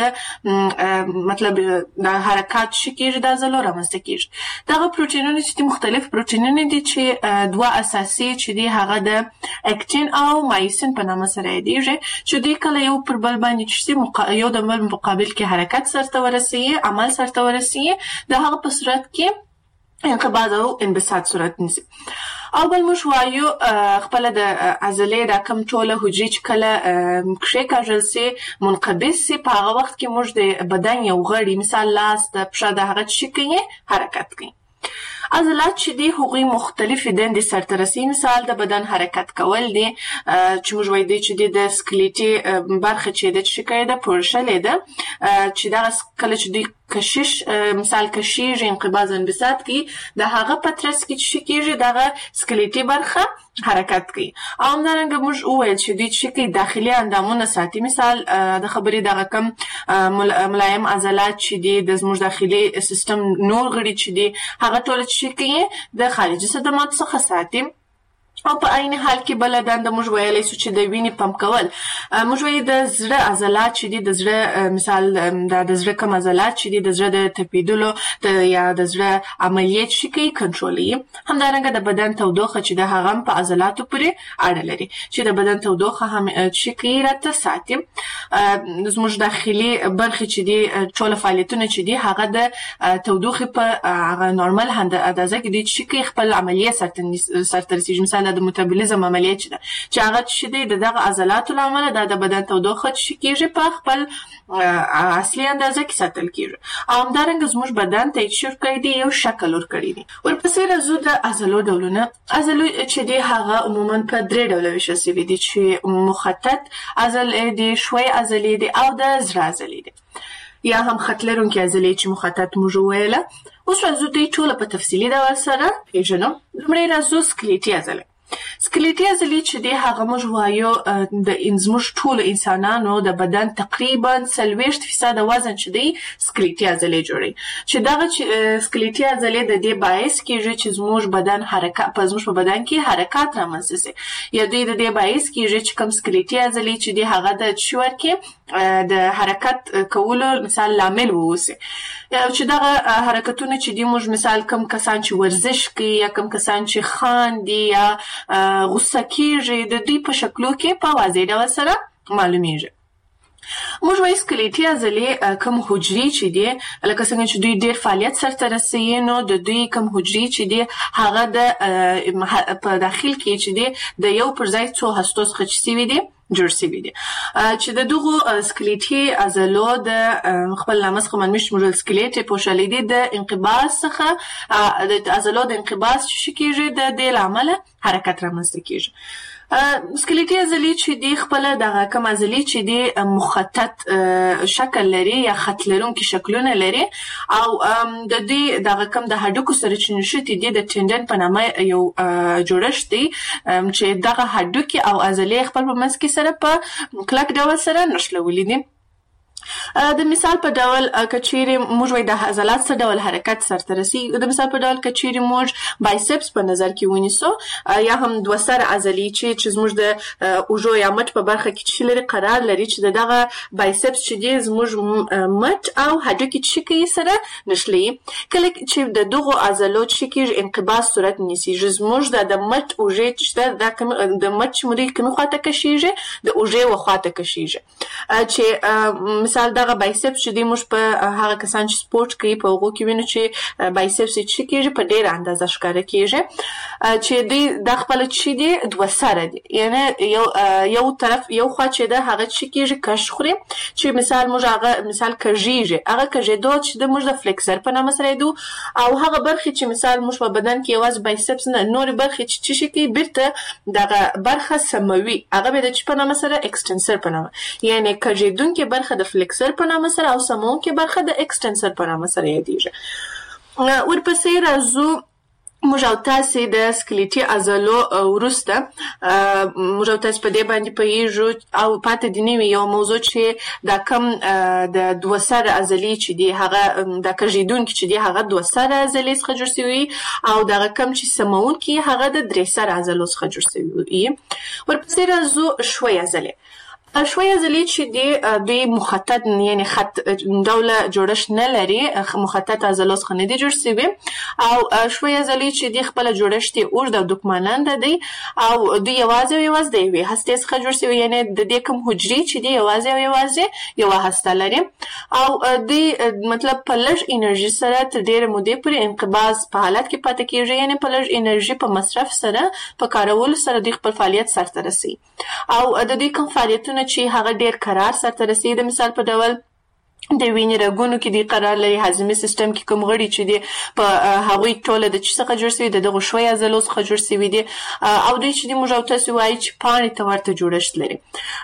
د مطلب د حرکات شي کېږي د عضلو رامنځته کېږي. دغه پروتینونه چې دی مختلف پروتینونه دي چې دوه اساسي چې دی هغه د اکتین او مایسین په نامه سره یادیږي چې دوی کله یو پر بل باندې چې یو د بل مقابل کې حرکت سرته ورسوي، عمل سرته ورسوي، د هغه په صورت کې انقباض او انبساط صورت نیسي. او بل موږ وایو خپل د عضلې د کم ټوله حجرې چې کله کښېکاږل سي منقبض سي په هغه وخت کې موږ د بدن یو غړی مثال لاس د پښه د هغه څه کوي حرکت کوي. عضلات چې دي هغوی مختلفې دندې سرته رسوي. مثال د بدن حرکت کول دي چې موږ وایو دی چې د سکلیټي برخه چې د څه کوي د پورشلې ده چې دغه کله چې دوی کشش مثال کشیږي انقباض انبساط کوي د هغه په ترڅ کې چې کېږي دغه سکلیټي برخه حرکت کوي. او همدارنګه موږ وویل چې دوی چې کوي داخلي اندامونه ساتي. مثال د خبرې دغه کم ملایم عضلات چې دي د زموږ داخلي سیستم نور غړي چې دي هغه ټول چې کوي د خارجي صدمات څخه ساتي. او په عین حال کې بل دنده موږ ویلای شو چې د وینې پمپ کول. موږ وایو د زړه عضلات چې دي د زړه مثال د زړه کوم عضلات چې دي د زړه د تپیدلو یا د زړه عملیات چې کوي کنټرولوي. همدارنګه د بدن تودوخه چې د هغه په عضلاتو پورې اړه لري چې د بدن تودوخه هم چې کوي راته ساتي. زموږ داخلي برخې چې دي ټول فعالیتونه چې دي هغه د تودوخه په هغه نورمال اندازه کې دي چې کوي خپل عملیات سرته رسیږي. مثال د متابولیزم عملیات چې ده چې هغه چې دی دغه عضلاتو له امله د بدن تودوخه چې کېږي په خپل اصلي اندازه کې ساتل کېږي. او همدارنګه زموږ بدن ته چې ورکړی دی یو شکل ورکړی دی. ورپسې راځو د عضلو ډولونه. عضلو چې دی هغه عموما په درې ډوله ویشل شوي دي چې مخطط عضلې دي، ښوی عضلې دي او د زړه عضلې دي یا هم خط لرونکي عضلې چې مخطط موږ وویله. اوس راځو دوی ټوله په تفصیلي ډول سره پېژنو. لومړی راځو سکلیټي عضلې. سکلیټي عضلې چې دی هغه موږ وایو د زموږ ټولو انسانانو د بدن تقریبا څلوېښت فیصده وزن چې دی سکلیټي عضلې جوړوي. چې دغه سکلیټي عضلې د دې باعث کېږي چې زموږ بدن حرکت په زموږ په بدن کې حرکات رامنځته سي. یا دوی د دې باعث کېږي چې کوم سکلیټي عضلې چې دی هغه د شور کې د حرکت کولو مثال لامل ووسي. چې دغه حرکتونه چې دی موږ مثال کوم کسان چې ورزش کوي یا کوم کسان چې خاندي یا غوسه کېږي د دوی په شکلو کې په واضح ډول سره معلومیږي. موږ وایو سکلیټي عضلې کوم حجرې چې دي لکه څنګه چې دوی ډېر فعالیت سرته رسوي نو د دوی کوم حجرې چې دي هغه د په داخل کې چې دي د یو پر ځای څو هستو څخه چې سوي دي جوړ شوي دي. چې د دغو سکلیټي عضلو د خپل نامه څخه معلومیږي چې موږ سکلیټ پوښلي دي د انقباض څخه د عضلو د انقباض چې کېږي د دې له امله حرکت رامنځته کېږي. سکلیټي عضلې چې دي خپل دغه کوم عضلې چې دي مخطط شکل لري یا خط لرونکي شکلونه لري او د دې دغه کوم د هډوکو سره چې نښتي دي د ټینډن په نامه یو جوړښت دی چې دغه هډوکي او عضلې خپل په منځ کې سره په کلک ډول سره نښلولي دي. د مثال په ډول کچيري موږ وای د عضلات څخه ډول حرکت سرته رسي. د مثال په ډول کچيري موږ بایسپس په نظر کې ونیسو یا هم دوه سر عضلې چې چې زموږ د اوجو یا مټ په برخه کې چې لري قرار لري چې دغه بایسپس چې دی زموږ مټ او هډوکي چې کوي سره نښلي. کله چې د دغه عضلو چې کې انقباض صورت نیسي زموږ د مټ اوجې چې د د مټ مودې کومه خواته کشيږي د اوجې وخواته کشيږي چې مثال دغه بایسپس چې دی موږ په هغه کسان چې سپورت کوي په هغو کې وینو چې بایسپس چې کېږي په ډېره اندازه ښکاره کېږي چې دوی د خپل چې دی دوه سره دي یعنی یو یو طرف یو خوا چې ده هغه چې کېږي کش خوري چې مثال موږ هغه مثال کږیږي هغه کږېدو چې د موږ د فلیکسر په نامه سره دو او هغه برخې چې مثال موږ په بدن کې یوازې بایسپس نه نورې برخې چې چې کوي بیرته دغه برخه سموي هغه به د چې په نامه سره اکسټنسر په نامه یعنی کږېدونکې برخه د فلیکسر په نامه سره او سمونکې برخه د اکسټنسر په نامه سره یادېږي. ورپسې راځو موږ او تاسې د سکلیټي عضلو وروسته موږ او تاسې په دې باندې پوهېږو او پاتې دې نه وي یو موضوع چې دا کم د دوه سره عضلې چې دي هغه د کږېدونکي چې دي هغه دوه سره عضلې څخه جوړ شوي او دغه کم چې سمونکي هغه د درې سره عضلو څخه جوړ شوي. ورپسې راځو ښوی عضلې. ښوی عضلې چې دی دوی مخطط یعنی خط ډوله جوړښت نه لري مخطط عضلو څخه نه دي جوړ شوي او شوي عضلې چې د خپل جوړښت اوږد او دکمانند دي او د یوازې یوازې د یوې هستې څخه جوړ شوی، یعنی د دې کوم حجرې چې دی یوازې او یوازې یو هسته لري او د مطلب په لږ انرژي سره تر ډېرې مودې پورې انقباض په حالت کې پاتې کیږي، یعنی په لږ انرژي په مصرف سره په کارولو سره د خپل فعالیت سرته رسي او د دې کوم فعالیتونه چې هغه ډېر قرار سرته رسي. د مثال په ډول د وینې رګونو کې د قرار لري، هاضمي سیستم کې کوم غړي چې دی په هغوی ټوله د چی څخه جوړ شوي د دغه شوي عضلو څخه جوړ شوي دي او دوی چې د موږ او تاسو وایي چې پاڼې ته ورته جوړښت لري،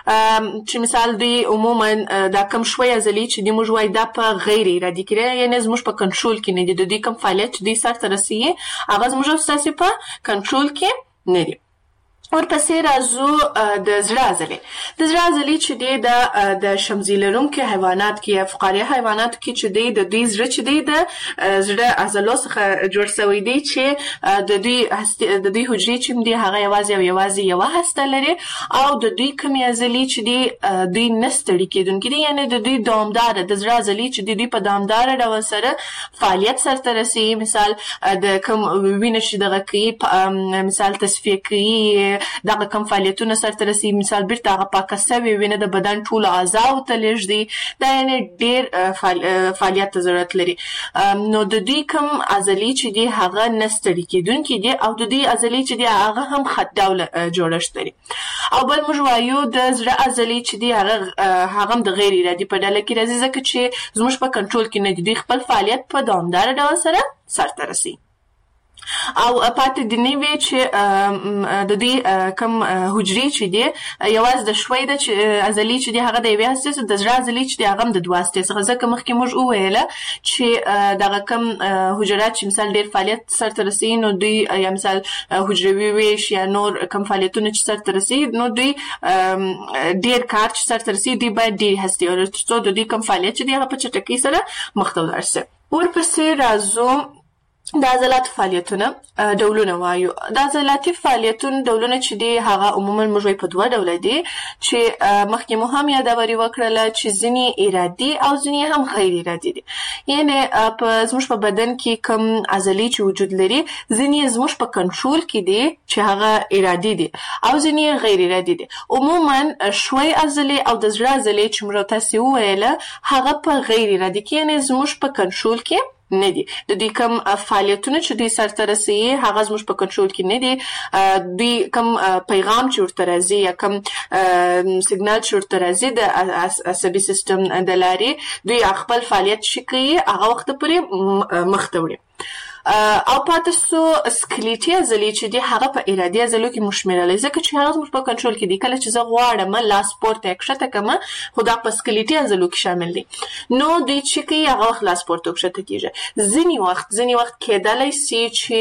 چې مثال دوی عموما دا کوم شوي عضلې چې د موږ وایي دا په غیر ارادي کې یعنی زموږ په کنټرول کې نه دي، د دې کوم فعالیت چې دوی سرته رسوي هغه زموږ او تاسو په کنټرول کې نه دي. ورپسې راځو د زړه عضلې. د زړه عضلې چې دی د شمزي لرونکو حیوانات کې یا فقاریه حیوانات کې چې دی د دوی زړه چې دی د زړه عضلو څخه جوړ شوی دی چې د دوی د دوی حجرې چې دی هغه یوازې او یوازې یو هسته لري او د دوی کومې عضلې چې دی دوی نستړي کېدونکې دي، یعنی د دوی دوامدار د زړه عضلې چې دی په دوامدار ډول سره فعالیت سرته رسوي، مثال د کوم وینه چې دغه کوي مثال تصفیه کوي دغه کوم فعالیتونه سرته رسي، مثال بیرته هغه پاکه سوې وینه د بدن ټولو اعضاو ته لیږدي، دا یعنې ډېر فعالیت ته ضرورت لري. نو د دوی کوم عضلې چې دي هغه نه ستړي کېدونکي دي او د دوی عضلې چې دي هغه هم خط ډوله جوړښت لري. او بل موږ وایو د زړه عضلې چې دي هغه هغه هم د غیر ارادي په ډله کې راځي، ځکه چې زموږ په کنټرول کې نه دي، دوی خپل فعالیت په دوامداره ډول سره سرته رسي. او پاتې د نیوي چې د دې کوم حجرې چې دي یوازې د شوي د عضلې چې دي هغه د یوې هستې د زړه عضلې چې دي هغه د دوه هستې څخه، ځکه مخکې موږ وویله چې دغه کوم حجرات چې مثال ډېر فعالیت سرته رسي نو دوی یا مثال حجروي ویش یا نور کوم فعالیتونه چې سرته رسي نو دوی ډېر کار چې سرته رسي دوی باید ډېرې هستې ولري تر څو د دوی کوم فعالیت چې دي هغه په چټکۍ سره مخته ولاړ شي. ورپسې راځو د عضلاتو فعالیتونه ډولونه وایو. د عضلاتي فعالیتونو ډولونه چې دي هغه عموما موږ په دوه ډوله دي چې مخکې مو هم یادوري وکړله چې ځینې ارادي او ځینې هم غیر ارادي دي، یعنی په زموږ په بدن کې کوم عضلې چې وجود لري ځینې زموږ په کنټرول کې دي چې هغه ارادي دي او ځینې غیر ارادي دي. عموما شوي عضلې او د زړه عضلې چې موږ تاسو وویله هغه په غیر ارادي کې یعنی زموږ په کنټرول کې نه دي، د دې کوم فعالیتونه چې دوی سرته رسوي هغه زموږ په کنټرول کې نه دي، دوی کوم پیغام چې ورته راځي یا کوم سیګنال چې ورته راځي د عصبي سیستم د لارې دوی خپل فعالیت چې کوي هغه وخت پورې مخته وړي. او پاتې سو سکلیټي عضلې چې دي هغه په ارادي عضلو کې مشمرلې، ځکه چې هغه زموږ په کنټرول کې دي. کله چې زه غواړم لاس پورته کښته کړم خو دا په سکلیټي عضلو کې شامل دي نو دوی چې کوي هغه وخت لاس پورته کښته کېږي. ځینې وخت ځینې وخت کېدلی سي چې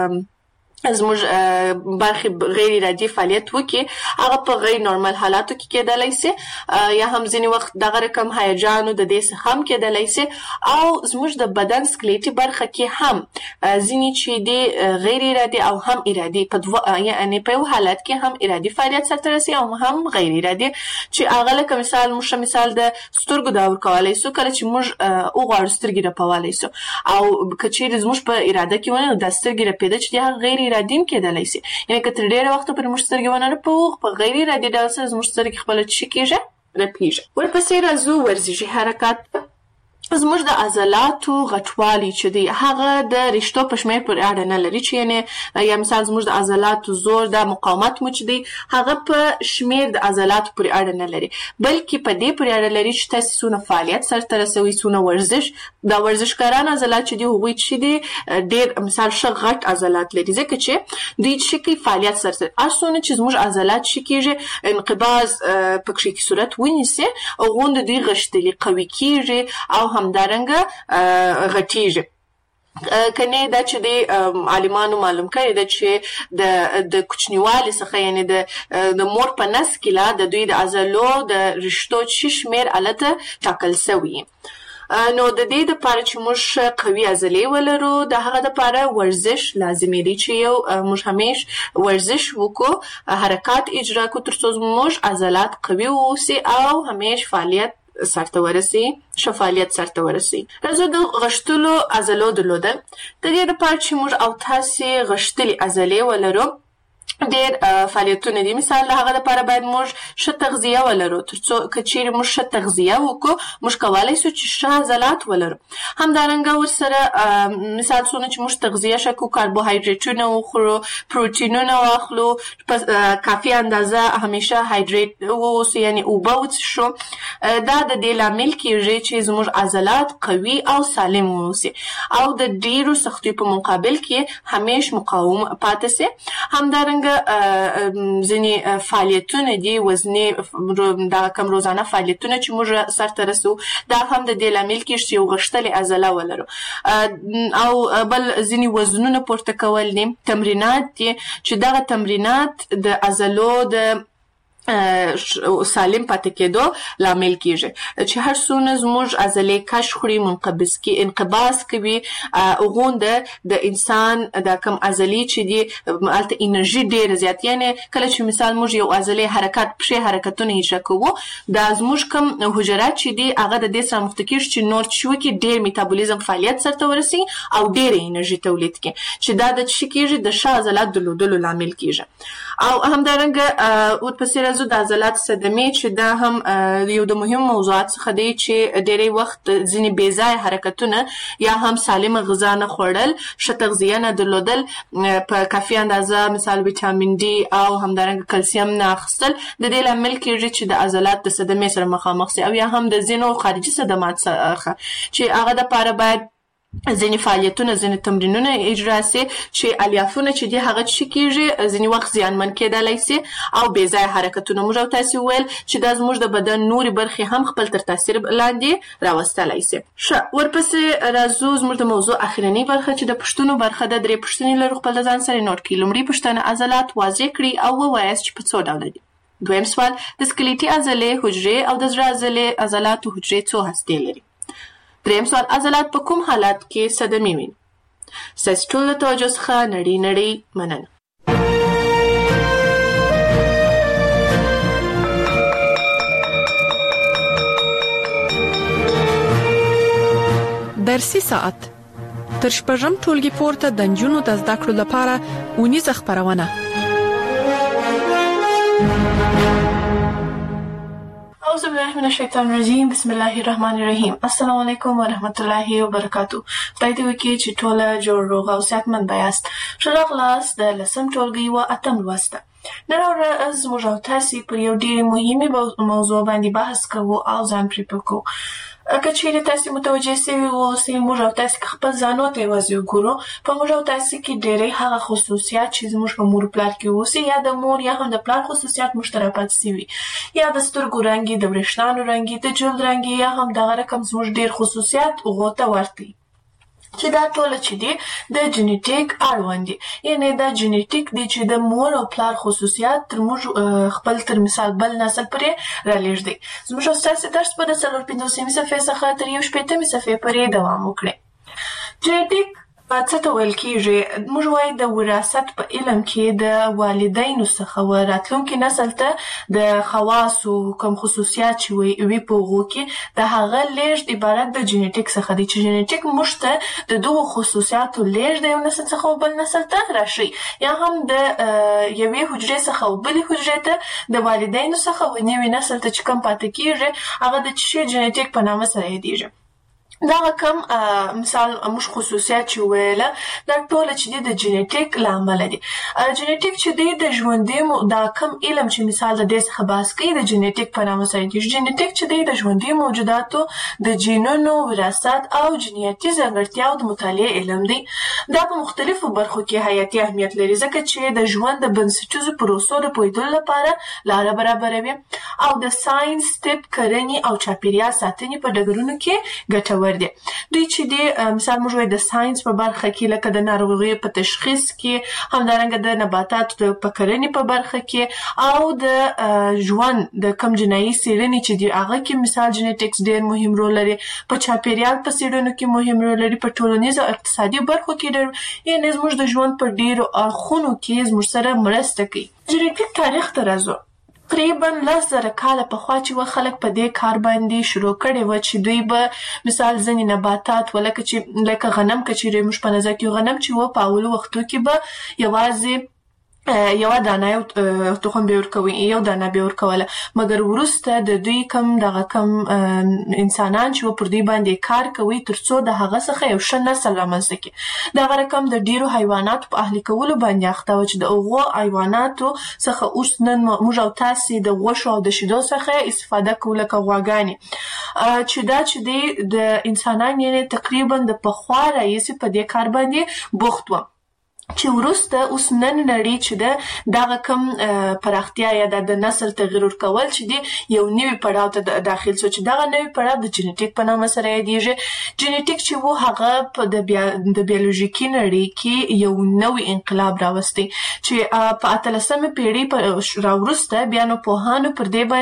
زموږ برخې غیر ارادي فعالیت وکړي هغه په غیر نورمال حالاتو کې کېدلی سي یا هم ځینې وخت دغه رقم هیجانو د دې څخه هم کېدلی سي او زموږ د بدن سکلیټي برخه کې هم ځینې چې دي غیر ارادي او هم ارادي په دوه یعنې په یو حالت کې هم ارادي فعالیت سرته رسي او هم غیر ارادي، چې هغه لکه مثال موږ مثال د سترګو دا ورکولی سو کله چې موږ وغواړو سترګې رپولی سو او که چیرې زموږ په اراده کې ونه دا سترګې رپېده چې دي هغه غیر ارادي کېدلی سي، یعنې که تر ډېره وخته پورې موږ سترګې ونه رپوو په غیر ارادي ډول سره زموږ سترګې خپله څه کېږي رپېږي. ورپسې راځو ورزشي حرکات. زموږ د عضلاتو غټوالی چې دی هغه د رشتو په شمېر پورې اړه نه لري، چې یعنې یا مثال زموږ د عضلاتو زور د مقاومت مو چې دی هغه په شمېر د عضلاتو پورې اړه نه لري، بلکې په دې پورې اړه لري چې تاسو څونه فعالیت سرته رسوئ، څونه ورزش. دا ورزشکاران عضلات چې دي هغوی چې دي ډېر مثال ښه غټ عضلات لري، ځکه چې دوی چې کوي فعالیت سرته هر څونه چې زموږ عضلات چې کېږي انقباض پکښې کې صورت ونیسي غونده دوی غښتلي قوي کېږي او همدارنګه غټیږي. کنه دا چې د عالمانو معلوم کړي دا چې د د کوچنیوالي څخه یعنی د د مور په نس کې لا د دوی د عضلو د رشتو شمیر الته ټاکل شوی. نو د دې لپاره چې موږ قوي عضلې ولرو د هغه لپاره ورزش لازمي دی چې یو موږ همیش ورزش وکړو، حرکات اجرا کړو تر څو موږ عضلات قوي واوسي او همیش فعالیت سرته ورسي، ښه فعالیت سرته ورسي. راځو د غښتلو عضلو درلودل. د دې لپاره چې موږ او تاسې غښتلې عضلې ولرو ډېر فعالیتونه دي. مثال د هغه لپاره باید موږ ښه تغذیه ولرو. تر څو که چیرې موږ ښه تغذیه وکړو موږ کولی شو چې ښه عضلات ولرو. همدارنګه ورسره مثال څونه چې موږ تغذیه ښه کړو، کاربوهایډریټونه وخورو، پروټینونه واخلو، په کافي اندازه همیشه هایډریټ واوسو، یعنې اوبه وڅښو. دا د دې لامل کېږي چې زموږ عضلات قوي او سالم واوسي او د ډېرو سختیو په مقابل کې همیش مقاوم پاتې سي. همدارنګه ځینې فعالیتونه دي وزني دا کم روزانه فعالیتونه چې موږ سرته رسو دا هم د دې لامل کېږي چې یو غښتلې عضله ولرو. او بل ځینې وزنونه پورته کول دي، تمرینات دي چې دغه تمرینات د عضلو د سالم پاتې کېدو لامل کېږي. چې هر څونه زموږ عضلې کش خوري، منقبض کې انقباض کوي، هغونده د انسان دا کم عضلې چې دي هلته انرژي ډېره زیات، یعنې کله چې مثال موږ یو عضلې حرکت پښې حرکتونه اجرا کوو دا زموږ کم حجرات چې دي هغه د دې سره مخته کېږي چې نور چې وکړي ډېر میتابولیزم فعالیت سرته ورسي او ډېره انرژي تولید کړي چې دا د څه کېږي د ښه عضلات درلودلو لامل کېږي. او همدارنګه ورپسې راځو د عضلات صدمې چې دا هم یو د مهم موضوعات څخه دی چې ډېری وخت ځینې بې ځایه حرکتونه یا هم سالمه غذا نه خوړل، ښه تغذیه نه درلودل، په کافي اندازه مثال ویټامین ډي او همدارنګه کلسیم نه اخیستل د دې لامل کېږي چې د عضلات د صدمې سره مخامخ سي او یا هم د ځینو خارجي صدمات څخه چې هغه دپاره باید ځینې فعالیتونه ځینې تمرینونه اجرا سي چې الیافونه چې دي هغه څه کېږي ځینې وخت زیانمن کېدلی سي او بې ځایه حرکتونه. موږ او تاسې وویل چې دا زموږ د بدن نورې برخې هم خپل تر تاثیر لاندې راوستلی سي. ښه ورپسې راځو زموږ د موضوع اخرنۍ برخه چې د پوښتنو برخه ده. درې پوښتنې لرو، خپل د ځان سره نوټ کړئ. لومړۍ پوښتنه عضلات واضح کړئ او ووایاست چې په څو ډوله دي. دویم سوال د سکلیټي عضلې حجرې او د زړه عضلې عضلاتو حجرې څو هستې لري. دریم سوال عضلات په کوم حالات کې صدمې ویني. ستاسې ټولو له توجه څخه نړۍ نړۍ مننه. درسي ساعت تر شپږم ټولګي پورته د نجونو د زده کړو لپاره اونیزه خپرونه. أعوذ بالله من الشیطان الرجیم. بسم الله الرحمن الرحیم. السلام علیکم ورحمت الله وبرکاتو. خدای دې وکړي چې ټوله جوړ روغ او صحتمند یاست. ښه راغلاست د لسم ټولګي و اتم لوست ته. نن ورځ موږ او تاسې پر یو ډېرې مهمې موضوع باندې بحث کوو او ځان پرې پوه کوو. که چیرې تاسې متوجه سوي اوسئ موږ او تاسې که خپل ځانو ته یوازې وګورو په موږ او تاسې کې ډېری هغه خصوصیات چې زموږ په مور پلار کې اوسي یا د مور یا هم د پلار خصوصیات موږ ته راپاتې سوي یا د سترګو رنګ د وریښتانو رنګ د جلد رنګ یا هم دغه رقم زموږ ډېر خصوصیات هغو ته ورته چې دا ټوله چې دي د جینیټیک اړوند دي، یعنې دا جینیټیک دی چې د مور او پلار خصوصیات تر موږ خپل تر مثال بل نسل پورې رالېږدي. زموږ او ستاسې درس به د څلور پنځوسمې صفحې څخه تر یو شپېتمې صفحې پورې دوام وکړي. جینیټیک څه ته ویل کېږي؟ موږ وایو د وراثت په علم کې د والدینو څخه و راتلونکي نسل ته د خواصو کوم خصوصیات چې وي په هغو کې د هغه لېږد عبارت د جینیټیک څخه دی چې جینیټیک موږ ته د دغو خصوصیاتو لېږد د یو نسل څخه و بل نسل ته راشي یا هم د یوې حجرې څخه و بلې حجرې ته د والدینو څخه و نوي نسل ته چې کوم پاتې کېږي هغه د څه شي جینیټیک په نامه سره یادېږي. دغه کم مثال موږ خصوصیات چې ویله دا ټوله چې دی د جینیټیک له امله دي. جینیټیک چې دی د ژوندي دا کم علم چې مثال د دې څخه بحث کوي د جینیټیک په نامه سره یادېږي. جینیټیک چې دی د ژوندي موجوداتو د جینونو وراثت او جینیاتي ځانګړتیاو د مطالعې علم دی. دا په مختلفو برخو کې حیاتي اهمیت لري ځکه چې د ژوند د بنسټیزو پروسو د پوهېدلو لپاره لاره برابروي او د ساینس، طب، کرنې او چاپېریال ساتنې په ډګرونو کې ګټور دي. دوی چې دی مثال موږ وایو د ساینس په برخه کې لکه د ناروغیو په تشخیص کې، همدارنګه د نباتاتو په کرنې په برخه کې او د ژوند د کم جنایي څېړنې چې دی هغه کې مثال جینیټکس ډېر مهم رول لري. په چاپېریال په څېړنو کې مهم رول لري. په ټولنیزو او اقتصادي برخو کې ډېر یعنې زموږ د ژوند په ډېرو اړخونو کې زموږ سره مرسته کوي. جینیټیک تاریخ ته راځو. تقریبا لس زره کاله پخوا چې و خلک په دې کار باندې شروع کړي و چې دوی به مثال ځینې نباتات ولکه چې لکه غنم که چیرې موږ په نظر کې غنم چې و په اولو وختو کې به یوازې یو دانه یو تخم به ورکوي یو دانه به ورکوله مګر ورسته د دوی کم دغه کم انسانان چې پر دوی باندې کار کوي ترڅو د هغه څخه یو ښه نسل رامنځته کړي دغه رقم د ډیرو حیواناتو په اهلي کولو باندې اخته و چې د هغو حیواناتو څخه اوس نن موږ او تاسې د غوښو او د شیدو څخه استفاده کوو لکه غواګانې چې دا چې دی د انسانان یعنې تقریبا د پخوا راهیسې په دې کار باندې بوخت و چې ورسته اوس نن نړۍ چې ده دغه کم پراختیا یا د نسل تغییر ورکول چې دی یو نوي پړاو ته داخل شو چې دغه نوي پړاو د جینیټیک په نامه سره یادېږي جینیټیک چې و هغه په د بیا د بیولوژیکي نړۍ کې یو نوی انقلاب راوستی چې په اتلسمه پیړۍ په راوروسته بیا نو پوهانو پر دې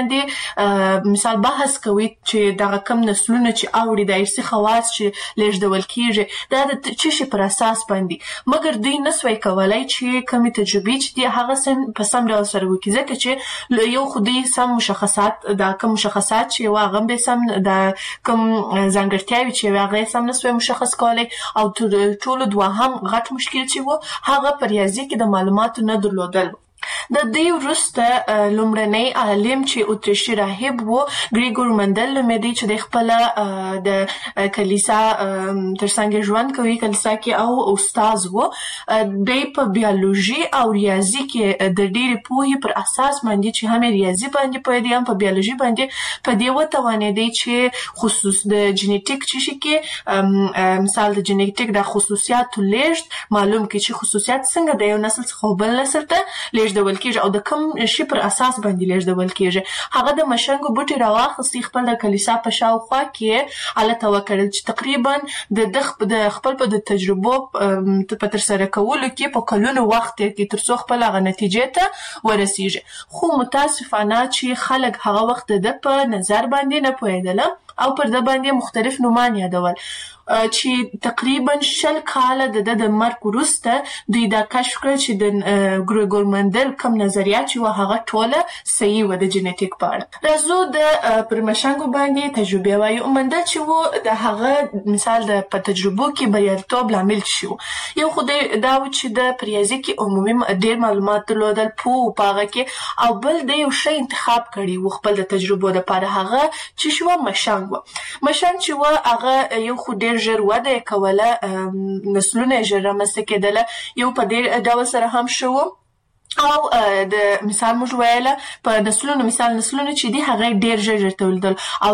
باندې مثال بحث کوي چې دغه کم نسلونه چې اوړي د ارثي خواص چې لیږدول کیږي دا د څه شي پر اساس باندې مګر دوی نه سوی کولای چې کومې تجربې چې دي هغه سم په سم ډول سره وکړي ځکه چې یو خو دوی سم مشخصات دا کوم مشخصات چې هغه به سم د کوم ځانګړتیاوې چې هغه سم نه سوی مشخص کولای او ټول دوهم غټ مشکل چې و هغه په ریاضي کې د معلوماتو نه درلودل د دې وروسته لومړنی عالم چې اتریشي راهب و ګریګور مندل نومېده چې د خپله د کلیسا ترڅنګ ژوند کوي کلیسا کې او استاد و د په بیولوژي او ریاضي کې د ډېرې پوهې پر اساس باندې چې هم ریاضي باندې پوهې دي هم په بیولوژي باندې په دې وتوانېدی چې خصوص د جینیټیک چې شي کې مثال د جینیټیک د خصوصیاتو لیږد معلوم کړي چې خصوصیات څنګه د یو نسل څخه بل نسل ته لیږدول کیږي او د کوم شي پر اساس باندې لیږدول کیږي هغه د مشنګو بوټي راواخستي خپل د کلیسا په شاوخوا کې هلته وکړل چې تقریبا د د خپل په د تجربو په ترسره کولو کې په کلونو وخت کې ترڅو خپل هغه نتیجې ته ورسیږي خو متاسفانه چې خلک هغه وخت د په نظر باندې نه پوهېدل او پر د باندې مختلف نومان یادول چې تقریبا شل کاله د د مرګ وروسته دوی دا کشف کړ چې د ګریګور مندل کوم نظریات چې هغه ټوله صحیح و د جینیټیک په اړه راځو د پر مشنګو باندې تجربه وایو مندل چې و د هغه مثال د په تجربو کې بریالیتوب لامل شو یو خو دا و چې د پریازي کې عمومي ډېر معلومات درلودل په پاغه کې او بل د یو شی انتخاب کړي و خپل د تجربو لپاره هغه چې شو مشنګ مشنګ چې و هغه یو خو ډېر ژر وده کوله نسلونه ژر رامنځته کېدله یو په دې ډول سره هم شو او د مثال موږ ویله په نسلونو مثال نسلونه چې دي هغه ډېر ژر ژر تولیدل او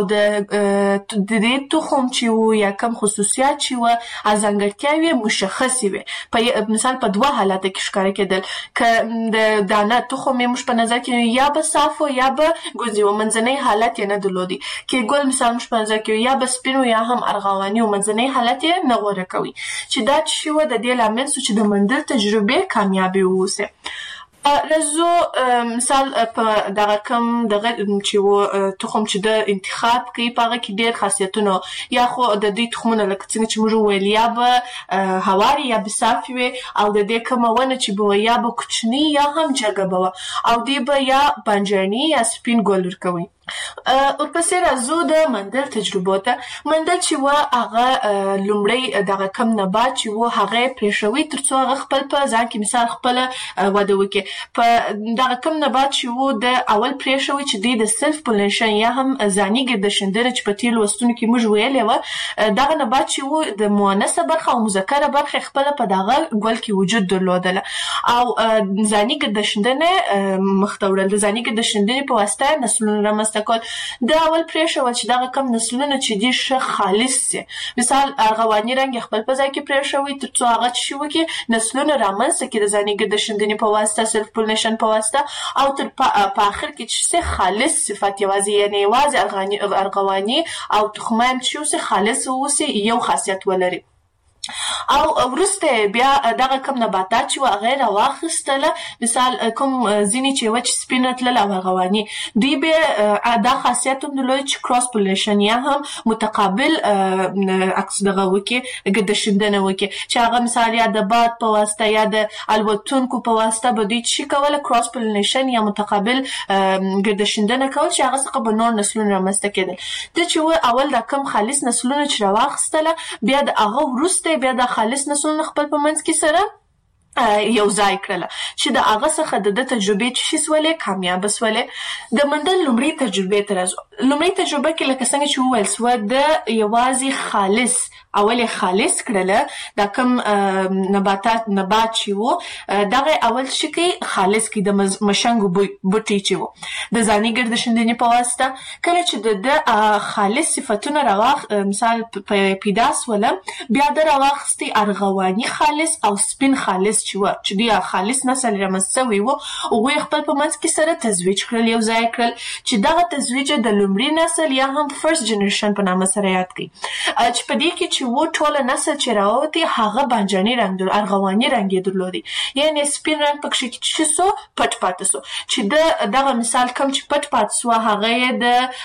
د دې تخم چې و یا کوم خصوصیات چې و ځانګړتیاوې مشخصې وي په مثال په دوه حالاتو کې ښکاره کېدل که د دانه تخم یې موږ په نظر کې یا به صاف و یا به ګوزي و منځنی حالت یې نه درلودی کې ګل مثال موږ په نظر کې یا به سپین و یا هم ارغواني و منځنی حالت یې نه غوره کوي چې دا چې و د دې لامل شو چې د مندل تجربې کامیابې واوسي رزو مثال په دغه کم دغه چې و تخم چې د انتخاب کوي په هغه کې ډېر خاصیتونه یا خو د دې تخمونه لکه څنګه چې موږ ویل یا به هواري یا به صافي وي او د دې کومه ونه چې به یا به کوچني یا هم جګه به او دې به یا بانجاني یا سپین ګل ورکوي ورپسې راځو د مندل تجربو ته مندل چې و هغه لومړی دغه کم نبات چې و هغه پرېښوي ترڅو هغه خپل په ځان کې مثال خپل وده وکړي په دغه کم نبات چې و د اول پرېښوي چې دی د سلف پولینیشن یا هم ځاني ګردشندنه چې په تېرو لوستونو کې موږ ویلې وه دغه نبات چې و د مؤنثه برخه او مذکره برخه خپل په دغه ګل کې وجود درلودله او ځاني ګردشندنه مخته وړل د ځاني ګردشندنې په واسطه نسلونه رامنځته کول دا اول پرېښول چې دغه کم نسلونه چې دي ښه خالص سي مثال ارغواني رنګ خپل په ځای کې پرېښوي ترڅو هغه چې وکړي نسلونه رامنځته کړي د ځاني ګردشندنې په واسطه سلف پولینیشن په واسطه او تر په آخر کې چې خالص صفات یوازې یعنې یوازې ارغواني او تخمه هم چې خالص واوسي یو خاصیت ولري او ورسته بیا دغه کم نباتات چې هغه راواخیستله مثال کوم ځینې چې وچ سپین راتلل او هغواني دوی به دا خاصیت هم درلود چې کراس پولیشن یا هم متقابل عکس دغه وکړي ګردشیندنه وکړي چې هغه مثال یا د باد په واسطه یا د الوتونکو په واسطه به دوی چې کوله کراس پولیشن یا متقابل ګردشیندنه کول چې هغه څخه به نور نسلونه رامنځته کېدل د چې اول د کم خالص نسلونه چې راواخیستله بیا د هغه وروسته بیا د خالص نسلونه خپل په منځ کې سره یو ځای کړله چې د هغه څخه د تجربې چې سولې کامیاب سولې د مندل لومړی تجربې ته راځو لومړی تجربه کې لکه څنګه چې وویل سو د یوازې خالص اول خالص کړله دا کوم نباتات نبات چې وو دغه اول شي کې خالص کې د مشنګ بوټي چې وو د ځاني ګردشیندنې په واسطه کله چې د خالص صفاتونه راواخ مثال پیدا سول بیا د راواخستي ارغواني خالص او سپین خالص چې وو چې دی خالص نسل رمسوي وو او خپل په منځ کې سره تزویج کړل یو ځای کړل چې دغه تزویج د لومړي نسل یا هم فرست جنریشن په نامه سره یاد کړي چې په دې کې و ټول نسل چې راوتی هغه بانجاني رنگ در ارغواني رنگ درلودي یعنی سپین رنگ پکې چې سو پټ پاتې سو چې د دغه مثال کم چې پټ پاتې سو هغه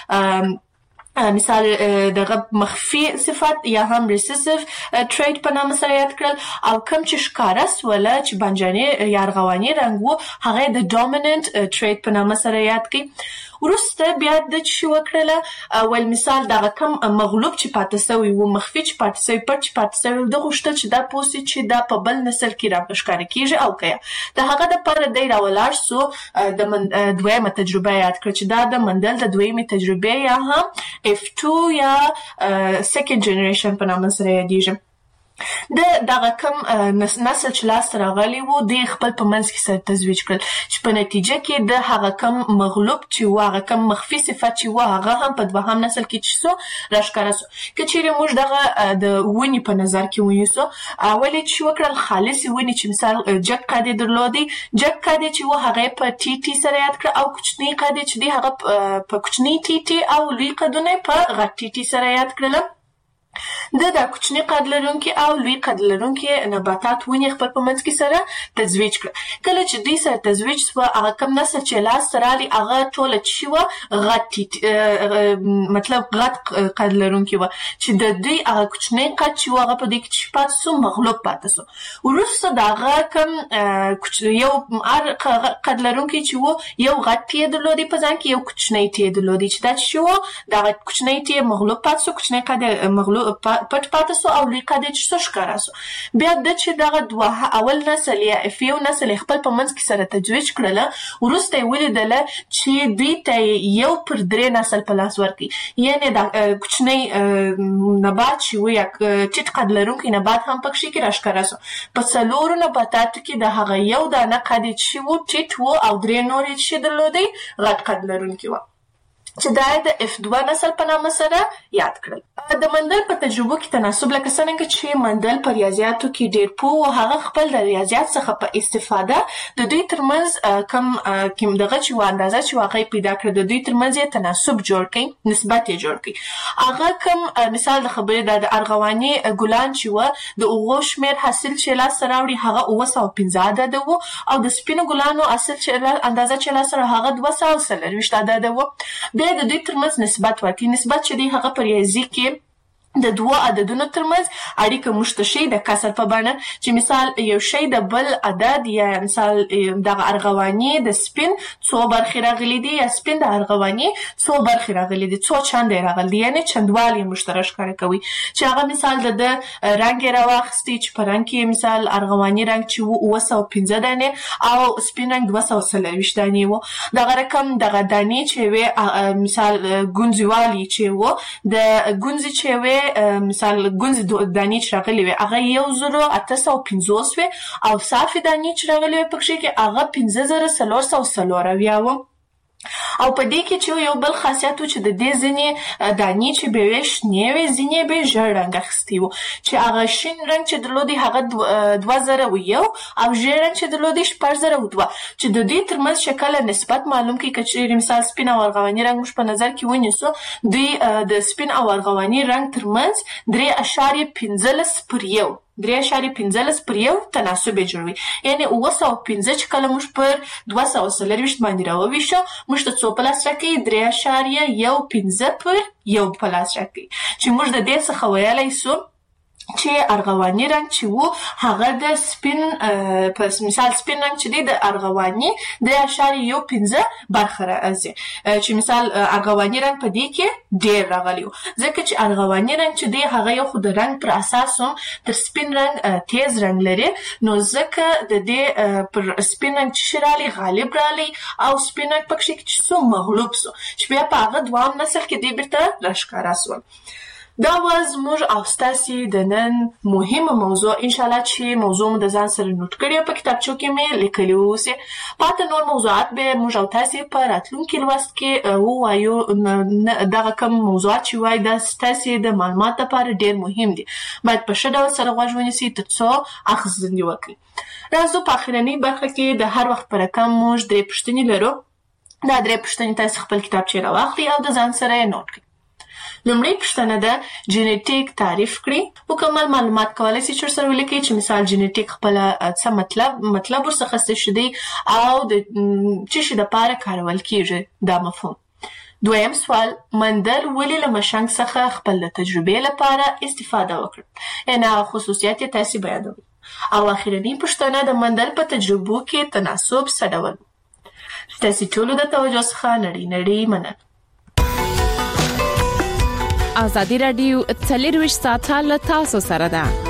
د مثال دغه مخفي صفات یا هم ریسیسیو تریټ په نامه سره یاد کړل او کم چې ښکارا سوله چې بانجاني یا ارغواني رنگ وو هغه د ډومیننت تریټ په نامه سره یاد کړي ورسته بیا د چې وکړله ول مثال دغه کم مغلوب چې پاتې سوی و مخفي چې پاتې سوی پټ چې پاتې سوی د غوښتل چې دا پوسټ چې دا په بل نسل کې را ښکار کیږي او کیا د هغه د پر دی راولار سو د دویمه تجربه یاد کړ چې دا د مندل د دویمه تجربه یا هم اف تو یا سیکنډ جنریشن په نامه سره یادېږي د دغه کم نسل چې لاس راغلی وو د خپل په منځ کې سره تزویج کړل چې په نتیجه کې د هغه کم مغلوب چې و هغه کم مخفي صفات چې و هغه هم په دوهم نسل کې چې سو راښکاره سو کچېرې موږ دغه د ونی په نظر کې ونیسو اولې چې وکړل خالص ونی چې مثال جک قاعده درلودي جک قاعده چې و هغه په ټي ټي سره یاد کړ او کوچنی قاعده چې دی هغه په کوچنی ټي ټي او لوی قاعده په غټ ټي ټي سره یاد کړل د د کوچني قد لرونکي او لوی قد لرونکي نباتات ونې خپل په منځ کې سره تزویج کړ کله چې دوی سره تزویج سو هغه کم نسل چې لاس سره لري هغه ټول چې و غټ مطلب غټ قد لرونکي و چې د دوی هغه کوچني قد چې هغه په دې کې پات سو مغلوب پات سو ورسره دغه کم یو قد لرونکي چې و یو غټ تی درلودي په ځان کې یو کوچني تی درلودي چې دا چې و دغه کوچني تی مغلوب پات سو کوچني قد مغلوب پټ پاتې سو او لیکه د چې څه ښکارا سو بیا د چې دغه دوه اول نسل یا اف یو نسل خپل په منځ کې سره تجویج کړل ورسته ولیدل چې دوی ته یو پر درې نسل په لاس ورکړي یعنی د کوچنی نبات چې وي چې قد لرونکي نبات هم پکې کې راښکارا سو په څلورو نباتاتو کې د هغه یو دانه قد چې وو ټیټ وو او درې نورې چې درلودي غټ قد لرونکي وو چې دا د اف دوه نسل په نامه سره یاد کړل د مندل په تجربه کې تناسب لکه څنګه چې مندل په ریاضیاتو کې ډېر پوه او هغه خپل د ریاضیات څخه په استفاده د دوی ترمنځ کم کوم دغه چې و اندازه چې واقعي پیدا کړ د دوی ترمنځ یې تناسب جوړ کړي نسبت یې جوړ کړي هغه کم مثال د خبرې د ارغواني ګلان چې و د اوغو شمیر حاصل چې لاس سره وړي هغه اوه سوه پنځه عدده و او د سپینو ګلانو حاصل چې اندازه چې لاس سره هغه دوه سوه څلرویشت عدده و د دوی ترمنځ نسبت ورکړي نسبت چې دی هغه په ریاضي کې د دوه عددونو ترمنځ اړیکه مشتشي د کسر په بڼه چې مثال یو شی د بل عدد یا مثال د ارغواني د سپین څو برخې راغلي دي یا سپین د ارغواني څو برخې راغلي دي څو چنده راغلي دي یعنی چندوالي مشترک کار کوي چې هغه مثال د رنگ راوخستي چې په رنگ کې مثال ارغواني رنگ چې اوه سوه پنځه دانې او سپین رنگ دوه سوه څلرویشت دانې وو دغه رقم دغه دانې چې وي مثال ګونځوالي چې وو د ګونځي چې وي مثال ګونځ دانې چې راغلي وي هغه یو زره اته سوه پنځوس وي او صافي دانې چې راغلي وي پکې کې هغه پنځه زره څلور سوه څلور اویا وو او په دې کې چې یو بل خاصیت چې د دې ځینې دانې چې به وي شنې وي ځینې به ژېړ رنګ اخیستي وو چې هغه شین رنګ چې درلودي هغه دوه زره و یو او ژېړ رنګ چې درلودي شپږ زره و دوه چې د دې ترمنځ شکل نسبت معلوم کړي که چېرې مثال سپین او ارغواني رنګ موږ په نظر کې ونیسو دوی د سپین او ارغواني رنګ ترمنځ درې اعشاریه پنځلس پر یو درې اعشاریه پنځلس پر یو تناسب جوړوي. یعنی اوه سوه پنځه چې کله موږ پر دوه سوه څلرویشت باندې راوویشو موږ ته څو په لاس راکوي؟ درې اعشاریه یو پنځه پر یو په لاس راکوي چې موږ د دې څخه ویلی سو چې ارغواني رنګ چې وو هغه د سپین په مثال سپین رنګ چې دی د ارغواني درې اعشاریه یو پنځه برخه راځي چې مثال ارغواني رنګ په دې کې ډېر راغلی و ځکه چې ارغواني رنګ چې دی هغه یو خو د رنګ پر اساس هم تر سپین رنګ تیز رنګ لري نو ځکه د دې پر سپین رنګ چې رالی غالب رالی او سپین رنګ پکې چې څو مغلوب سو چې بیا په هغه دوام نسل کې دی بیرته راښکاره سول. دا واز موږ او ستاسې د نن مهمه موضوع انشاءالله چې موضوع مو د ځان سره نوټ کړې په کتابچو کې مې لیکلي اوسې. پاته نور موضوعات به موږ او تاسې په راتلونکي لوست کې ووایو. دغه کوم موضوعات چې وایي دا ستاسې د معلومات لپاره ډېر مهم دي باید په ښه ډول سره غوږ ونیسئ تر څو اخیستنې وکړئ. راځو په اخرنۍ برخه کې د هر وخت په رقم موږ درې پوښتنې لرو. دا درې پوښتنې تاسې خپل کتابچې راواخلئ او د ځان سره یې نوټ کړئ. لومړی پوښتنه ده جینیټیک تعریف کړئ. مکمل معلومات کولی شئ چې ورسره ولیکئ چې مثال جینیټیک خپله څه مطلب مطلب ورڅخه څه شی دی او د څه شي دپاره کارول کیږي دا مفهوم. دویم سوال مندل ولې له مشنګ څخه خپل د تجربې لپاره استفاده وکړه یعنې هغه خصوصیات یې تاسې بیانوئ. او اخرنۍ پوښتنه د مندل په تجربو کې تناسب څه ډول و. ستاسې ټولو د توجه څخه نړۍ نړۍ مننه. ازادي راډیو څلرویشت ساعته له تاسو سره ده.